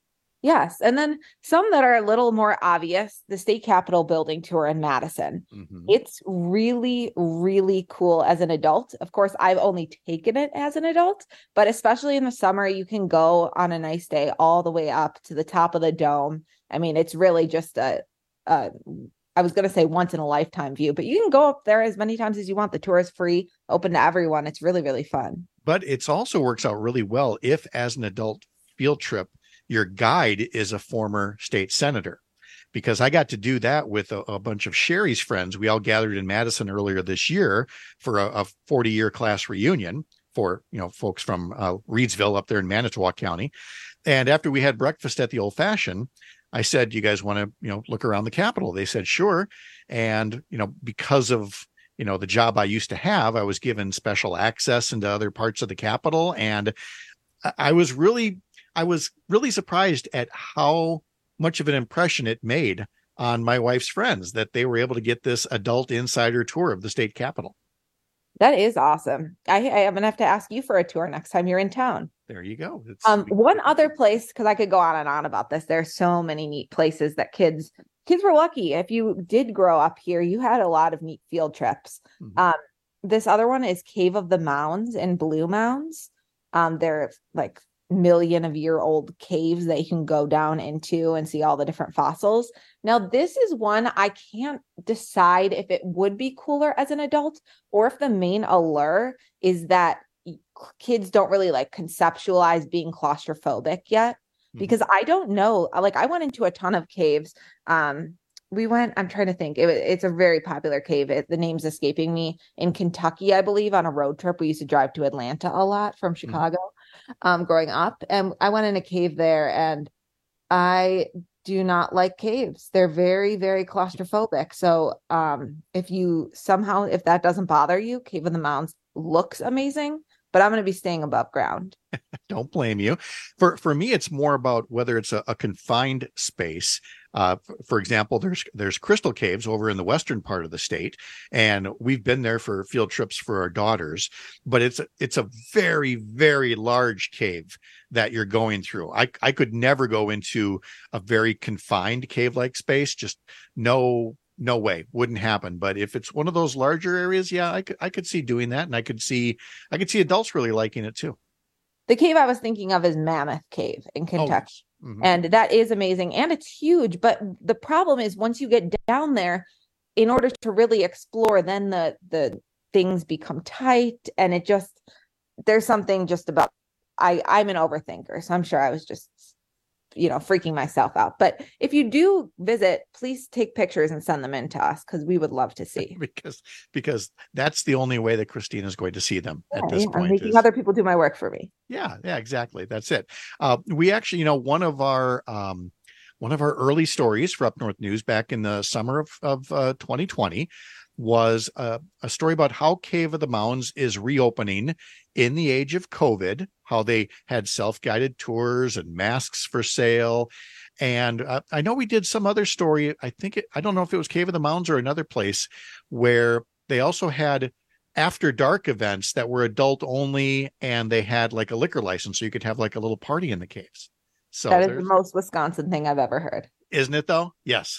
Yes. And then some that are a little more obvious, the state capitol building tour in Madison. Mm-hmm. It's really, really cool as an adult. Of course, I've only taken it as an adult, but especially in the summer, you can go on a nice day all the way up to the top of the dome. I mean, it's really just a, a I was going to say once in a lifetime view, but you can go up there as many times as you want. The tour is free, open to everyone. It's really, really fun. But it also works out really well if, as an adult field trip, your guide is a former state senator, because I got to do that with a, a bunch of Sherry's friends. We all gathered in Madison earlier this year for a, a forty year class reunion for, you know, folks from uh, Reedsville up there in Manitowoc County. And after we had breakfast at the Old Fashioned, I said, you guys want to, you know, look around the Capitol? They said, sure. And, you know, because of, you know, the job I used to have, I was given special access into other parts of the Capitol. And I was really, I was really surprised at how much of an impression it made on my wife's friends that they were able to get this adult insider tour of the state Capitol. That is awesome. I, I am going to have to ask you for a tour next time you're in town. There you go. It's, Um, one other place, because I could go on and on about this. There's so many neat places that kids kids were lucky. If you did grow up here, you had a lot of neat field trips. Mm-hmm. Um, this other one is Cave of the Mounds in Blue Mounds. Um, they're like million of year old caves that you can go down into and see all the different fossils. Now, this is one I can't decide if it would be cooler as an adult or if the main allure is that kids don't really like conceptualize being claustrophobic yet, because I don't know. Like, I went into a ton of caves. Um, we went, I'm trying to think. It, it's a very popular cave. It, the name's escaping me, in Kentucky, I believe, on a road trip. We used to drive to Atlanta a lot from Chicago um, growing up. And I went in a cave there, and I do not like caves. They're very, very claustrophobic. So um, if you somehow, if that doesn't bother you, Cave of the Mounds looks amazing, but I'm going to be staying above ground. Don't blame you. For for me, it's more about whether it's a, a confined space Uh, f- for example, there's there's Crystal Caves over in the western part of the state, and we've been there for field trips for our daughters. But it's it's a very very large cave that you're going through. I I could never go into a very confined cave-like space. Just no no way, wouldn't happen. But if it's one of those larger areas, yeah, I could I could see doing that, and I could see I could see adults really liking it too. The cave I was thinking of is Mammoth Cave in Kentucky. Oh, mm-hmm. And that is amazing. And it's huge. But the problem is once you get down there, in order to really explore, then the the things become tight. And it just, there's something just about, I, I'm an overthinker. So I'm sure I was just, you know, freaking myself out. But if you do visit, please take pictures and send them in to us because we would love to see. because because that's the only way that Christina is going to see them Yeah, at this I'm point. making is- other people do my work for me. Yeah, yeah, exactly. That's it. Uh, we actually, you know, one of our um, one of our early stories for Up North News back in the summer of, of uh, twenty twenty was uh, a story about how Cave of the Mounds is reopening in the age of COVID, how they had self-guided tours and masks for sale. And uh, I know we did some other story. I think, it, I don't know if it was Cave of the Mounds or another place where they also had after dark events that were adult only, and they had like a liquor license. So you could have like a little party in the caves. So That is the there's- most Wisconsin thing I've ever heard. isn't it though? Yes,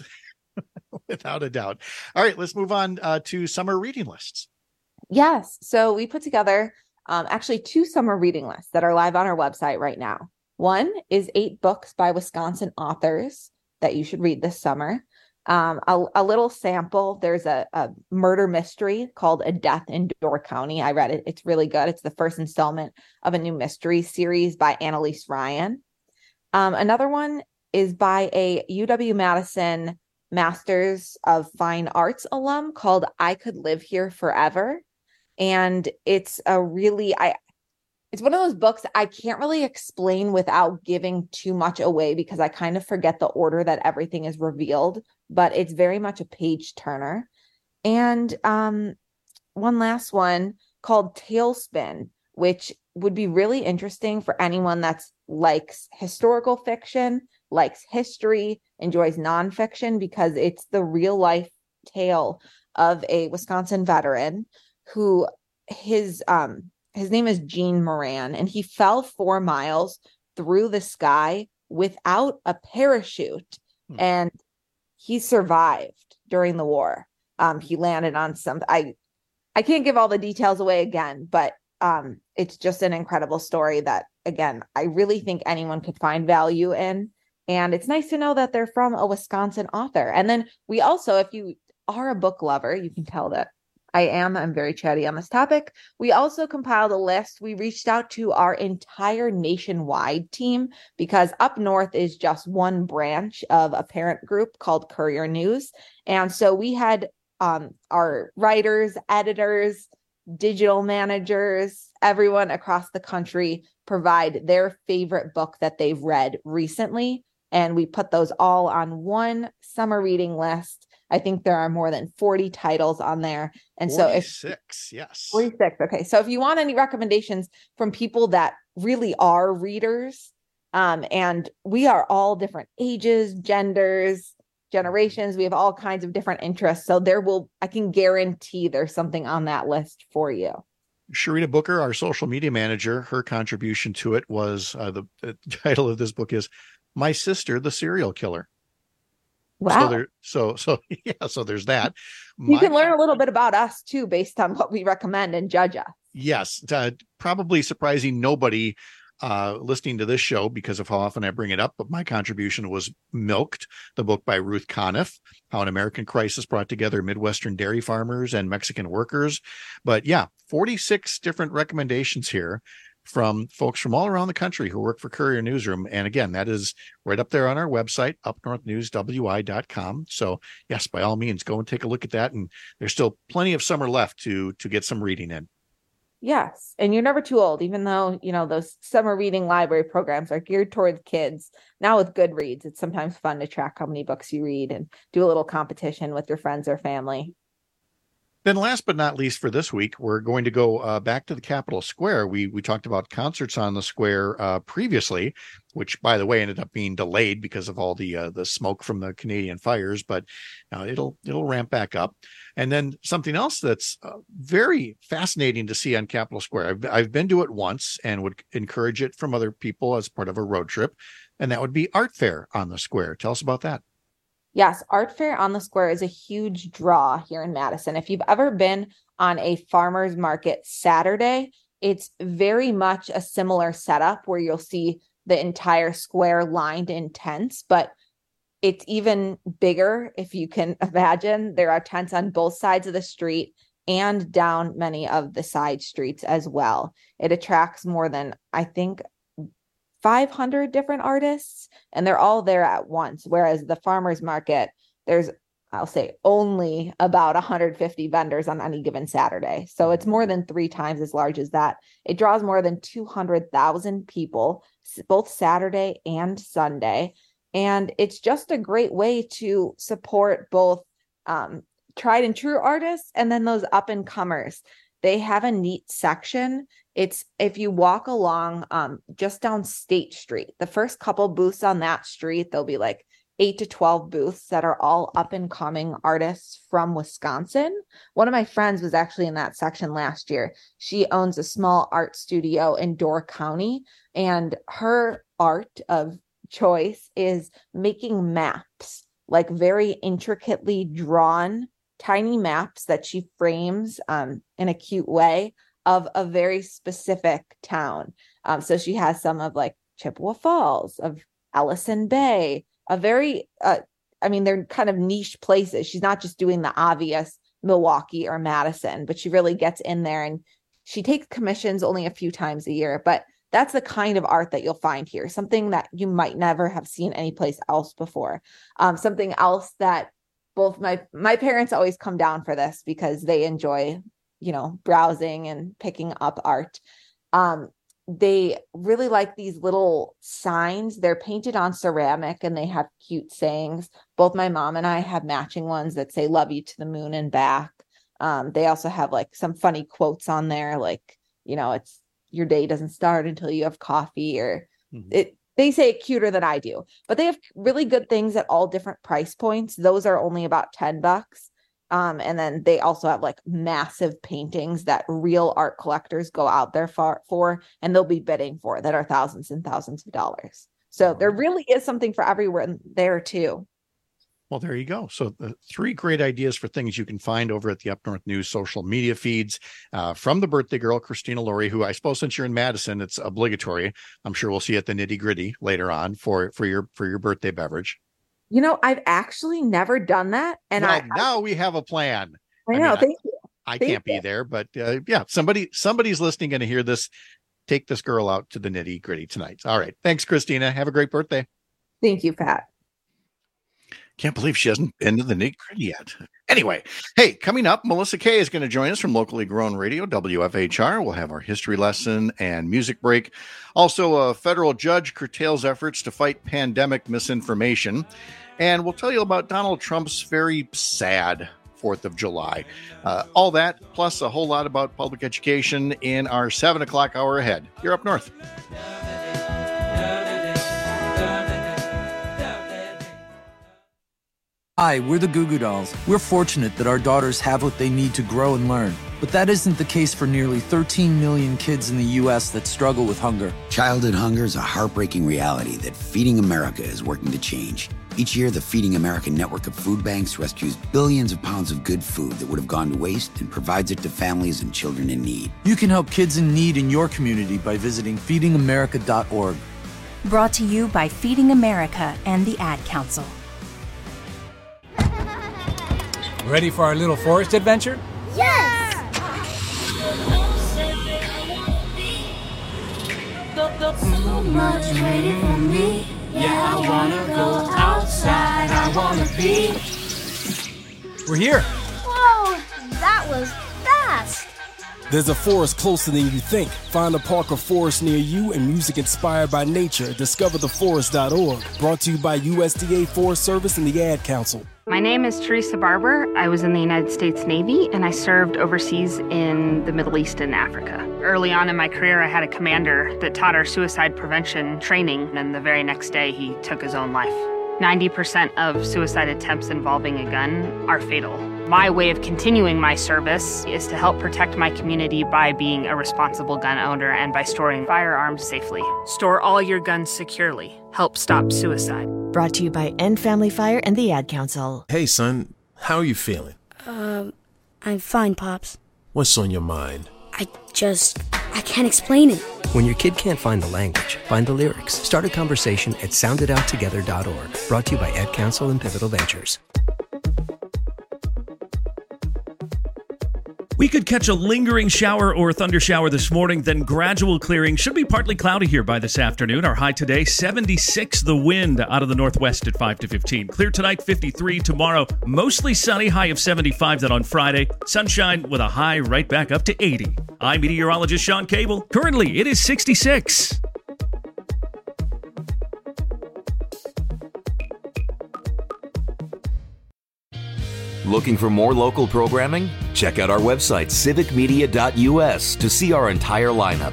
without a doubt. All right, let's move on uh, to summer reading lists. Yes. So we put together um, actually two summer reading lists that are live on our website right now. One is eight books by Wisconsin authors that you should read this summer. Um, a, a little sample, there's a, a murder mystery called A Death in Door County. I read it. It's really good. It's the first installment of a new mystery series by Annalise Ryan. Um, another one is by a U W-Madison Masters of Fine Arts alum called I Could Live Here Forever. And it's a really, I, it's one of those books I can't really explain without giving too much away because I kind of forget the order that everything is revealed, but it's very much a page turner. And um, one last one called Tailspin, which would be really interesting for anyone that's likes historical fiction, likes history, enjoys nonfiction, because it's the real life tale of a Wisconsin veteran who his um his name is Gene Moran, and he fell four miles through the sky without a parachute, hmm. and he survived during the war. Um, he landed on some. I I can't give all the details away again, but um, it's just an incredible story that, again, I really think anyone could find value in. And it's nice to know that they're from a Wisconsin author. And then we also, if you are a book lover, you can tell that I am. I'm very chatty on this topic. We also compiled a list. We reached out to our entire nationwide team because Up North is just one branch of a parent group called Courier News. And so we had um, our writers, editors, digital managers, everyone across the country provide their favorite book that they've read recently. And we put those all on one summer reading list. I think there are more than forty titles on there. And so if forty-six, yes. forty-six. Okay. So if you want any recommendations from people that really are readers, um, and we are all different ages, genders, generations, we have all kinds of different interests. So there will, I can guarantee there's something on that list for you. Sharita Booker, our social media manager, her contribution to it was uh, the, the title of this book is My Sister, the Serial Killer. Wow. So there, so so yeah, so there's that. You My, can learn a little bit about us too, based on what we recommend and judge us. Yes, uh, probably surprising nobody uh, listening to this show because of how often I bring it up. But my contribution was Milked, the book by Ruth Conniff, how an American crisis brought together Midwestern dairy farmers and Mexican workers. But yeah, forty-six different recommendations here from folks from all around the country who work for Courier Newsroom. And again, that is right up there on our website, up north news w i dot com. So yes, by all means, go and take a look at that. And there's still plenty of summer left to to get some reading in. Yes. And you're never too old, even though, you know, those summer reading library programs are geared towards kids. Now with Goodreads, it's sometimes fun to track how many books you read and do a little competition with your friends or family. Then last but not least for this week, we're going to go uh, back to the Capitol Square. We we talked about concerts on the square uh, previously, which, by the way, ended up being delayed because of all the uh, the smoke from the Canadian fires, but uh, it'll it'll ramp back up. And then something else that's uh, very fascinating to see on Capitol Square. I've, I've been to it once and would encourage it from other people as part of a road trip, and that would be Art Fair on the square. Tell us about that. Yes, Art Fair on the Square is a huge draw here in Madison. If you've ever been on a farmer's market Saturday, it's very much a similar setup where you'll see the entire square lined in tents, but it's even bigger if you can imagine. There are tents on both sides of the street and down many of the side streets as well. It attracts more than, I think, five hundred different artists, and they're all there at once. Whereas the farmer's market, there's, I'll say, only about one hundred fifty vendors on any given Saturday. So it's more than three times as large as that. It draws more than two hundred thousand people, both Saturday and Sunday. And it's just a great way to support both um, tried and true artists and then those up and comers. They have a neat section. It's if you walk along um, just down State Street, the first couple booths on that street, there'll be like eight to twelve booths that are all up and coming artists from Wisconsin. One of my friends was actually in that section last year. She owns a small art studio in Door County, and her art of choice is making maps, like very intricately drawn tiny maps that she frames um, in a cute way of a very specific town. Um, so she has some of like Chippewa Falls, of Ellison Bay, a very, uh, I mean, they're kind of niche places. She's not just doing the obvious Milwaukee or Madison, but she really gets in there, and she takes commissions only a few times a year. But that's the kind of art that you'll find here, something that you might never have seen anyplace else before. Um, something else that both my, my parents always come down for this because they enjoy, you know, browsing and picking up art. Um, they really like these little signs. They're painted on ceramic and they have cute sayings. Both my mom and I have matching ones that say "love you to the moon and back." Um, they also have like some funny quotes on there, like, you know, it's your day doesn't start until you have coffee, or mm-hmm. it. They say it cuter than I do, but they have really good things at all different price points. Those are only about ten bucks. Um, and then they also have like massive paintings that real art collectors go out there for, for and they'll be bidding for, that are thousands and thousands of dollars. So there really is something for everyone there too. Well, there you go. So the three great ideas for things you can find over at the Up North News social media feeds uh, from the birthday girl, Christina Laurie, who I suppose since you're in Madison, it's obligatory. I'm sure we'll see you at the Nitty Gritty later on for, for your for your birthday beverage. You know, I've actually never done that. And well, I now we have a plan. I know. I mean, thank I, you. I thank can't you. be there, but uh, yeah, somebody somebody's listening going to hear this. Take this girl out to the Nitty Gritty tonight. All right. Thanks, Christina. Have a great birthday. Thank you, Pat. Can't believe she hasn't been to the nitty gritty yet. Anyway, hey, coming up, Melissa Kay is going to join us from Locally Grown Radio, W F H R. We'll have our history lesson and music break. Also, a federal judge curtails efforts to fight pandemic misinformation. And we'll tell you about Donald Trump's very sad fourth of July. Uh, all that, plus a whole lot about public education in our seven o'clock hour ahead. You're up north. Hi, we're the Goo Goo Dolls. We're fortunate that our daughters have what they need to grow and learn. But that isn't the case for nearly thirteen million kids in the U S that struggle with hunger. Childhood hunger is a heartbreaking reality that Feeding America is working to change. Each year, the Feeding America network of food banks rescues billions of pounds of good food that would have gone to waste and provides it to families and children in need. You can help kids in need in your community by visiting feeding america dot org. Brought to you by Feeding America and the Ad Council. Ready for our little forest adventure? Yes! So much waiting for me. Yeah, I wanna go outside. I wanna be. We're here. Whoa, that was fast. There's a forest closer than you think. Find a park or forest near you and music inspired by nature. discover the forest dot org. Brought to you by U S D A Forest Service and the Ad Council. My name is Teresa Barber. I was in the United States Navy, and I served overseas in the Middle East and Africa. Early on in my career, I had a commander that taught our suicide prevention training, and the very next day, he took his own life. ninety percent of suicide attempts involving a gun are fatal. My way of continuing my service is to help protect my community by being a responsible gun owner and by storing firearms safely. Store all your guns securely. Help stop suicide. Brought to you by End Family Fire and the Ad Council. Hey, son, how are you feeling? Um, I'm fine, Pops. What's on your mind? I just, I can't explain it. When your kid can't find the language, find the lyrics. Start a conversation at sound it out together dot org. Brought to you by Ad Council and Pivotal Ventures. We could catch a lingering shower or thunder shower this morning, then gradual clearing. Should be partly cloudy here by this afternoon. Our high today, seventy-six. The wind out of the northwest at five to fifteen. Clear tonight, fifty-three. Tomorrow, mostly sunny, high of seventy-five. Then on Friday, sunshine with a high right back up to eighty. I'm meteorologist Sean Cable. Currently, it is sixty-six. Looking for more local programming? Check out our website, civic media dot u s, to see our entire lineup.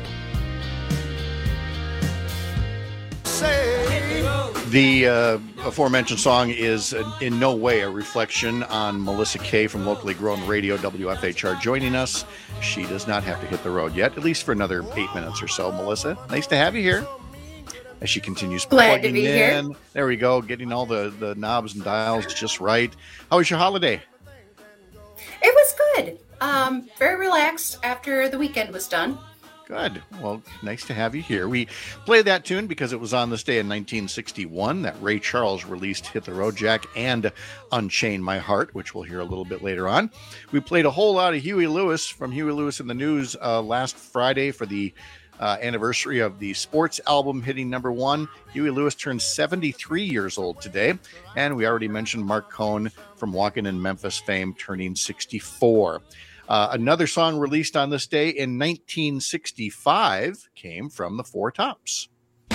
The uh, aforementioned song is in no way a reflection on Melissa Kay from Locally Grown Radio, W F H R, joining us. She does not have to hit the road yet, at least for another eight minutes or so. Melissa, nice to have you here. As she continues Glad plugging to be in. here. There we go, getting all the, the knobs and dials just right. How was your holiday? It was good. Um, very relaxed after the weekend was done. Good. Well, nice to have you here. We played that tune because it was on this day in nineteen sixty-one that Ray Charles released Hit the Road Jack and Unchain My Heart, which we'll hear a little bit later on. We played a whole lot of Huey Lewis from Huey Lewis in the News uh, last Friday for the Uh, anniversary of the sports album hitting number one. Huey Lewis turned seventy-three years old today. And we already mentioned Mark Cohn from Walkin' in Memphis fame turning sixty-four. Uh, another song released on this day in nineteen sixty-five came from the Four Tops.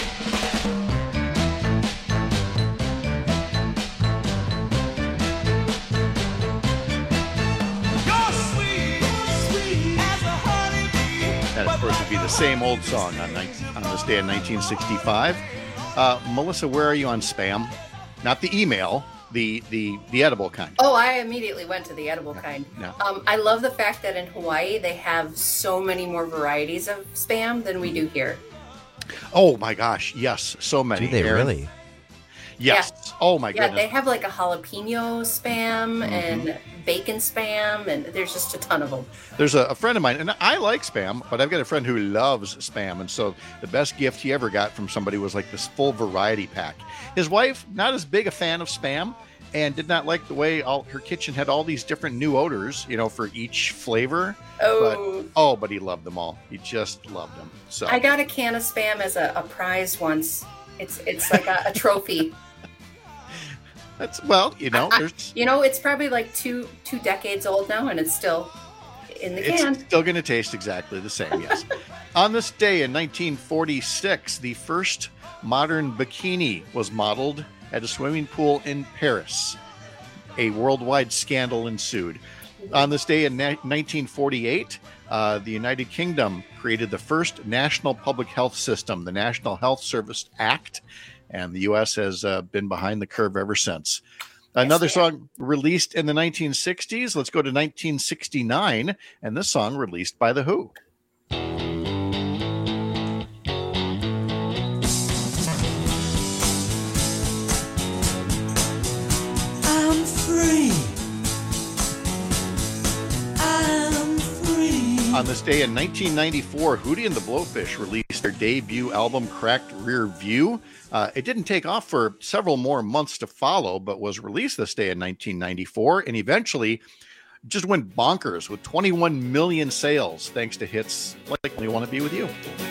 That, of course, would be the same old song on, on this day in nineteen sixty-five. Uh, Melissa, where are you on spam? Not the email, the the the edible kind. Oh, I immediately went to the edible kind. No. Um, I love the fact that in Hawaii they have so many more varieties of Spam than we do here. Oh my gosh, yes, so many. Do they Aaron. really? Yes. Yeah. Oh my Yeah, goodness. they have like a jalapeno Spam Mhm. and bacon Spam, and there's just a ton of them. There's a, a friend of mine, and I like Spam, but I've got a friend who loves Spam, and so the best gift he ever got from somebody was like this full variety pack. His wife, not as big a fan of Spam, and did not like the way all her kitchen had all these different new odors, you know, for each flavor. Oh. But, oh, but he loved them all. He just loved them. So I got a can of Spam as a, a prize once. It's it's like a, a trophy. That's well, you know, I- there's you know, it's probably like two two decades old now, and it's still in the it's can. still going to taste exactly the same. Yes. On this day in nineteen forty-six, the first modern bikini was modeled at a swimming pool in Paris. A worldwide scandal ensued. On this day in ni- nineteen forty-eight, uh, the United Kingdom created the first national public health system, the National Health Service Act, and the U S has uh, been behind the curve ever since. Another song released in the nineteen sixties. Let's go to nineteen sixty-nine, and this song released by The Who. I'm free. I'm free. On this day in nineteen ninety-four, Hootie and the Blowfish released their debut album, Cracked Rear View. Uh, it didn't take off for several more months to follow, but was released this day in nineteen ninety-four, and eventually just went bonkers with twenty-one million sales, thanks to hits like "We Want to Be With You."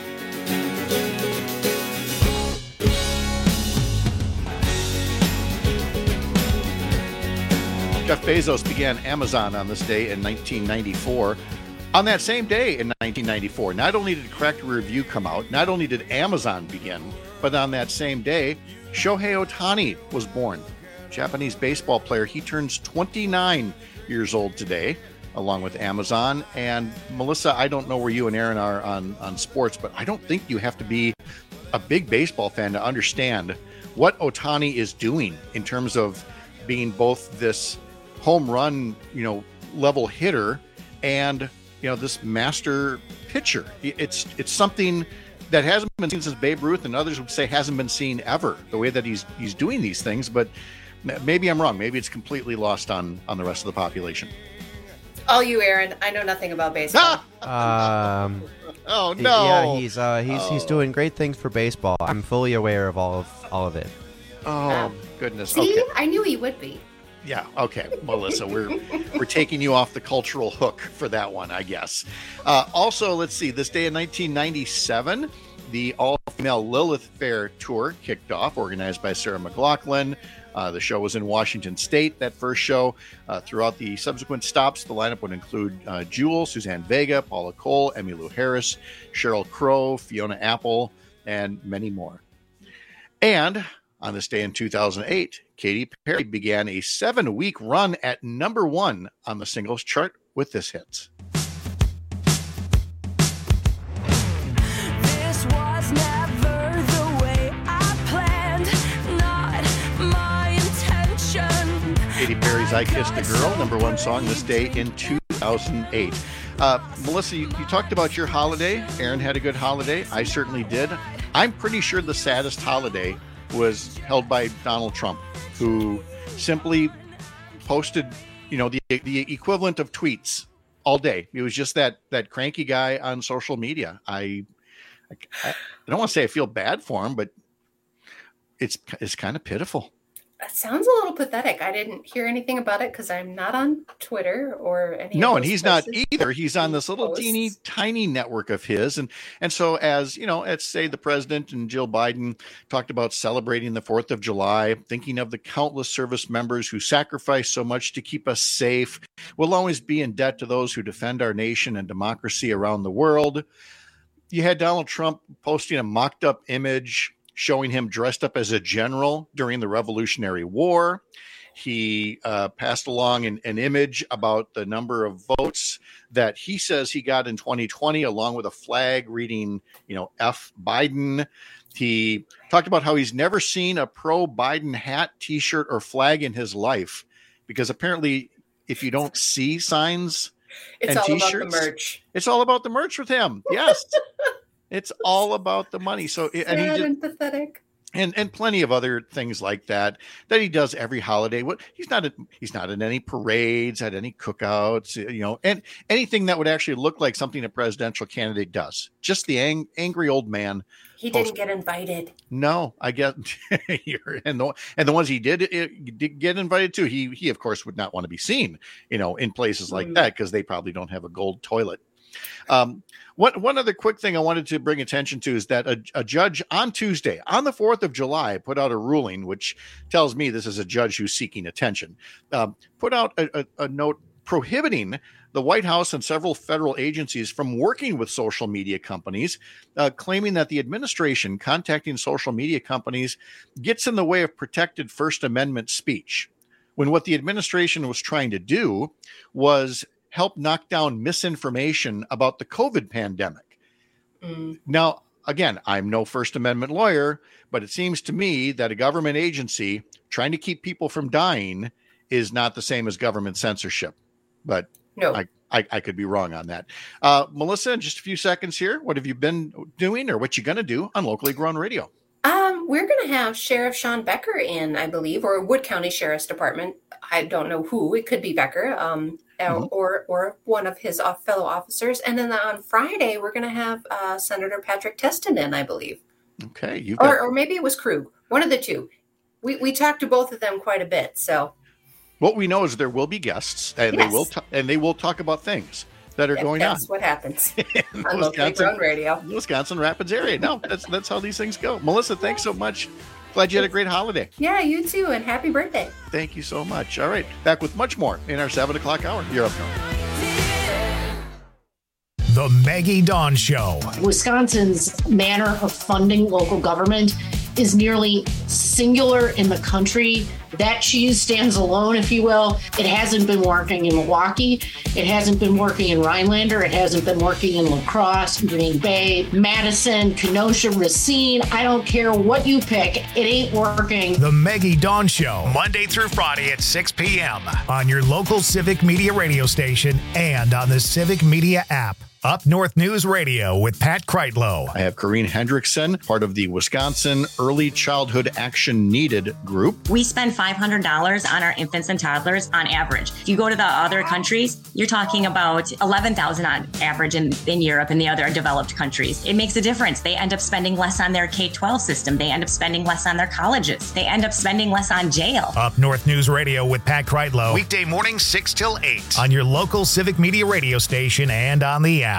Jeff Bezos began Amazon on this day in nineteen ninety-four. On that same day in nineteen ninety-four, not only did Cracked Rear View come out, not only did Amazon begin, but on that same day, Shohei Ohtani was born. Japanese baseball player. He turns twenty-nine years old today, along with Amazon. And Melissa, I don't know where you and Aaron are on, on sports, but I don't think you have to be a big baseball fan to understand what Ohtani is doing in terms of being both this home run, you know, level hitter and, you know, this master pitcher. It's it's something that hasn't been seen since Babe Ruth, and others would say hasn't been seen ever, the way that he's he's doing these things. But maybe I'm wrong. Maybe it's completely lost on on the rest of the population. All you, Aaron. I know nothing about baseball. Um, oh no! Yeah, he's uh, he's oh. he's doing great things for baseball. I'm fully aware of all of all of it. Oh Um, goodness! See, Okay. I knew he would be. Yeah. Okay, Melissa, we're we're taking you off the cultural hook for that one, I guess. Uh, also, let's see. This day in nineteen ninety-seven, the all-female Lilith Fair tour kicked off, organized by Sarah McLachlan. Uh, the show was in Washington State, that first show. Uh, throughout the subsequent stops, the lineup would include uh, Jewel, Suzanne Vega, Paula Cole, Emmylou Harris, Sheryl Crow, Fiona Apple, and many more. And on this day in two thousand eight, Katy Perry began a seven-week run at number one on the singles chart with this hit. This was never the way I planned, not my intention. Katy Perry's I Kissed a Girl, number one song this day in two thousand eight. Uh, Melissa, you, you talked about your holiday. Aaron had a good holiday. I certainly did. I'm pretty sure the saddest holiday was held by Donald Trump, who simply posted, you know, the the equivalent of tweets all day. He was just that that cranky guy on social media. I I, I don't want to say I feel bad for him, but it's it's kind of pitiful. That sounds a little pathetic. I didn't hear anything about it because I'm not on Twitter or any. No, of and those he's places. not either. He's on this little Posts. teeny tiny network of his. And and so as, you know, let's say the president and Jill Biden talked about celebrating the fourth of July, thinking of the countless service members who sacrifice so much to keep us safe. We'll always be in debt to those who defend our nation and democracy around the world. You had Donald Trump posting a mocked up image showing him dressed up as a general during the Revolutionary War. He uh, passed along an, an image about the number of votes that he says he got in twenty twenty, along with a flag reading, you know, F Biden. He talked about how he's never seen a pro-Biden hat, T-shirt, or flag in his life, because apparently if you don't see signs It's and all T-shirts, about the merch. it's all about the merch with him. Yes. It's all about the money. So, and Sad he did, and pathetic. and and plenty of other things like that that he does every holiday. What he's not at, he's not in any parades, at any cookouts, you know, and anything that would actually look like something a presidential candidate does. Just the ang- angry old man. He post- didn't get invited. No, I get and the and the ones he did, it, did get invited to. He he of course would not want to be seen, you know, in places like Mm. that because they probably don't have a gold toilet. Um, one, one other quick thing I wanted to bring attention to is that a, a judge on Tuesday, on the fourth of July, put out a ruling, which tells me this is a judge who's seeking attention, um, put out a, a, a note prohibiting the White House and several federal agencies from working with social media companies, uh, claiming that the administration contacting social media companies gets in the way of protected First Amendment speech, when what the administration was trying to do was help knock down misinformation about the COVID pandemic. Mm. Now, again, I'm no First Amendment lawyer, but it seems to me that a government agency trying to keep people from dying is not the same as government censorship. But no, I, I, I could be wrong on that. Uh, Melissa, in just a few seconds here, what have you been doing or what you going to do on Locally Grown Radio? Um, we're going to have Sheriff Sean Becker in, I believe, or Wood County Sheriff's Department. I don't know who. It could be Becker, um, Mm-hmm. or or one of his fellow officers. And then on Friday, we're going to have uh, Senator Patrick Testin in, I believe. Okay, you or, or maybe it was Krug. One of the two. We we talked to both of them quite a bit. So what we know is there will be guests, and Yes. they will t- and they will talk about things that are that- going on. that's what happens in on Locally Grown Radio. Wisconsin Rapids area. No, that's that's how these things go. Melissa, thanks so much. Glad you had a great holiday. Yeah, you too, and happy birthday. Thank you so much. All right, back with much more in our seven o'clock hour. You're up north. The Maggie Dawn Show. Wisconsin's manner of funding local government is nearly singular in the country. That cheese stands alone, if you will. It hasn't been working in Milwaukee. It hasn't been working in Rhinelander. It hasn't been working in La Crosse, Green Bay, Madison, Kenosha, Racine. I don't care what you pick. It ain't working. The Maggie Dawn Show, Monday through Friday at six p.m. on your local Civic Media radio station and on the Civic Media app. Up North News Radio with Pat Kreitlow. I have Corrine Hendrickson, part of the Wisconsin Early Childhood Action Needed group. We spend five hundred dollars on our infants and toddlers on average. If you go to the other countries, you're talking about eleven thousand dollars on average in, in Europe and the other developed countries. It makes a difference. They end up spending less on their K twelve system. They end up spending less on their colleges. They end up spending less on jail. Up North News Radio with Pat Kreitlow. Weekday morning six till eight on your local Civic Media radio station and on the app.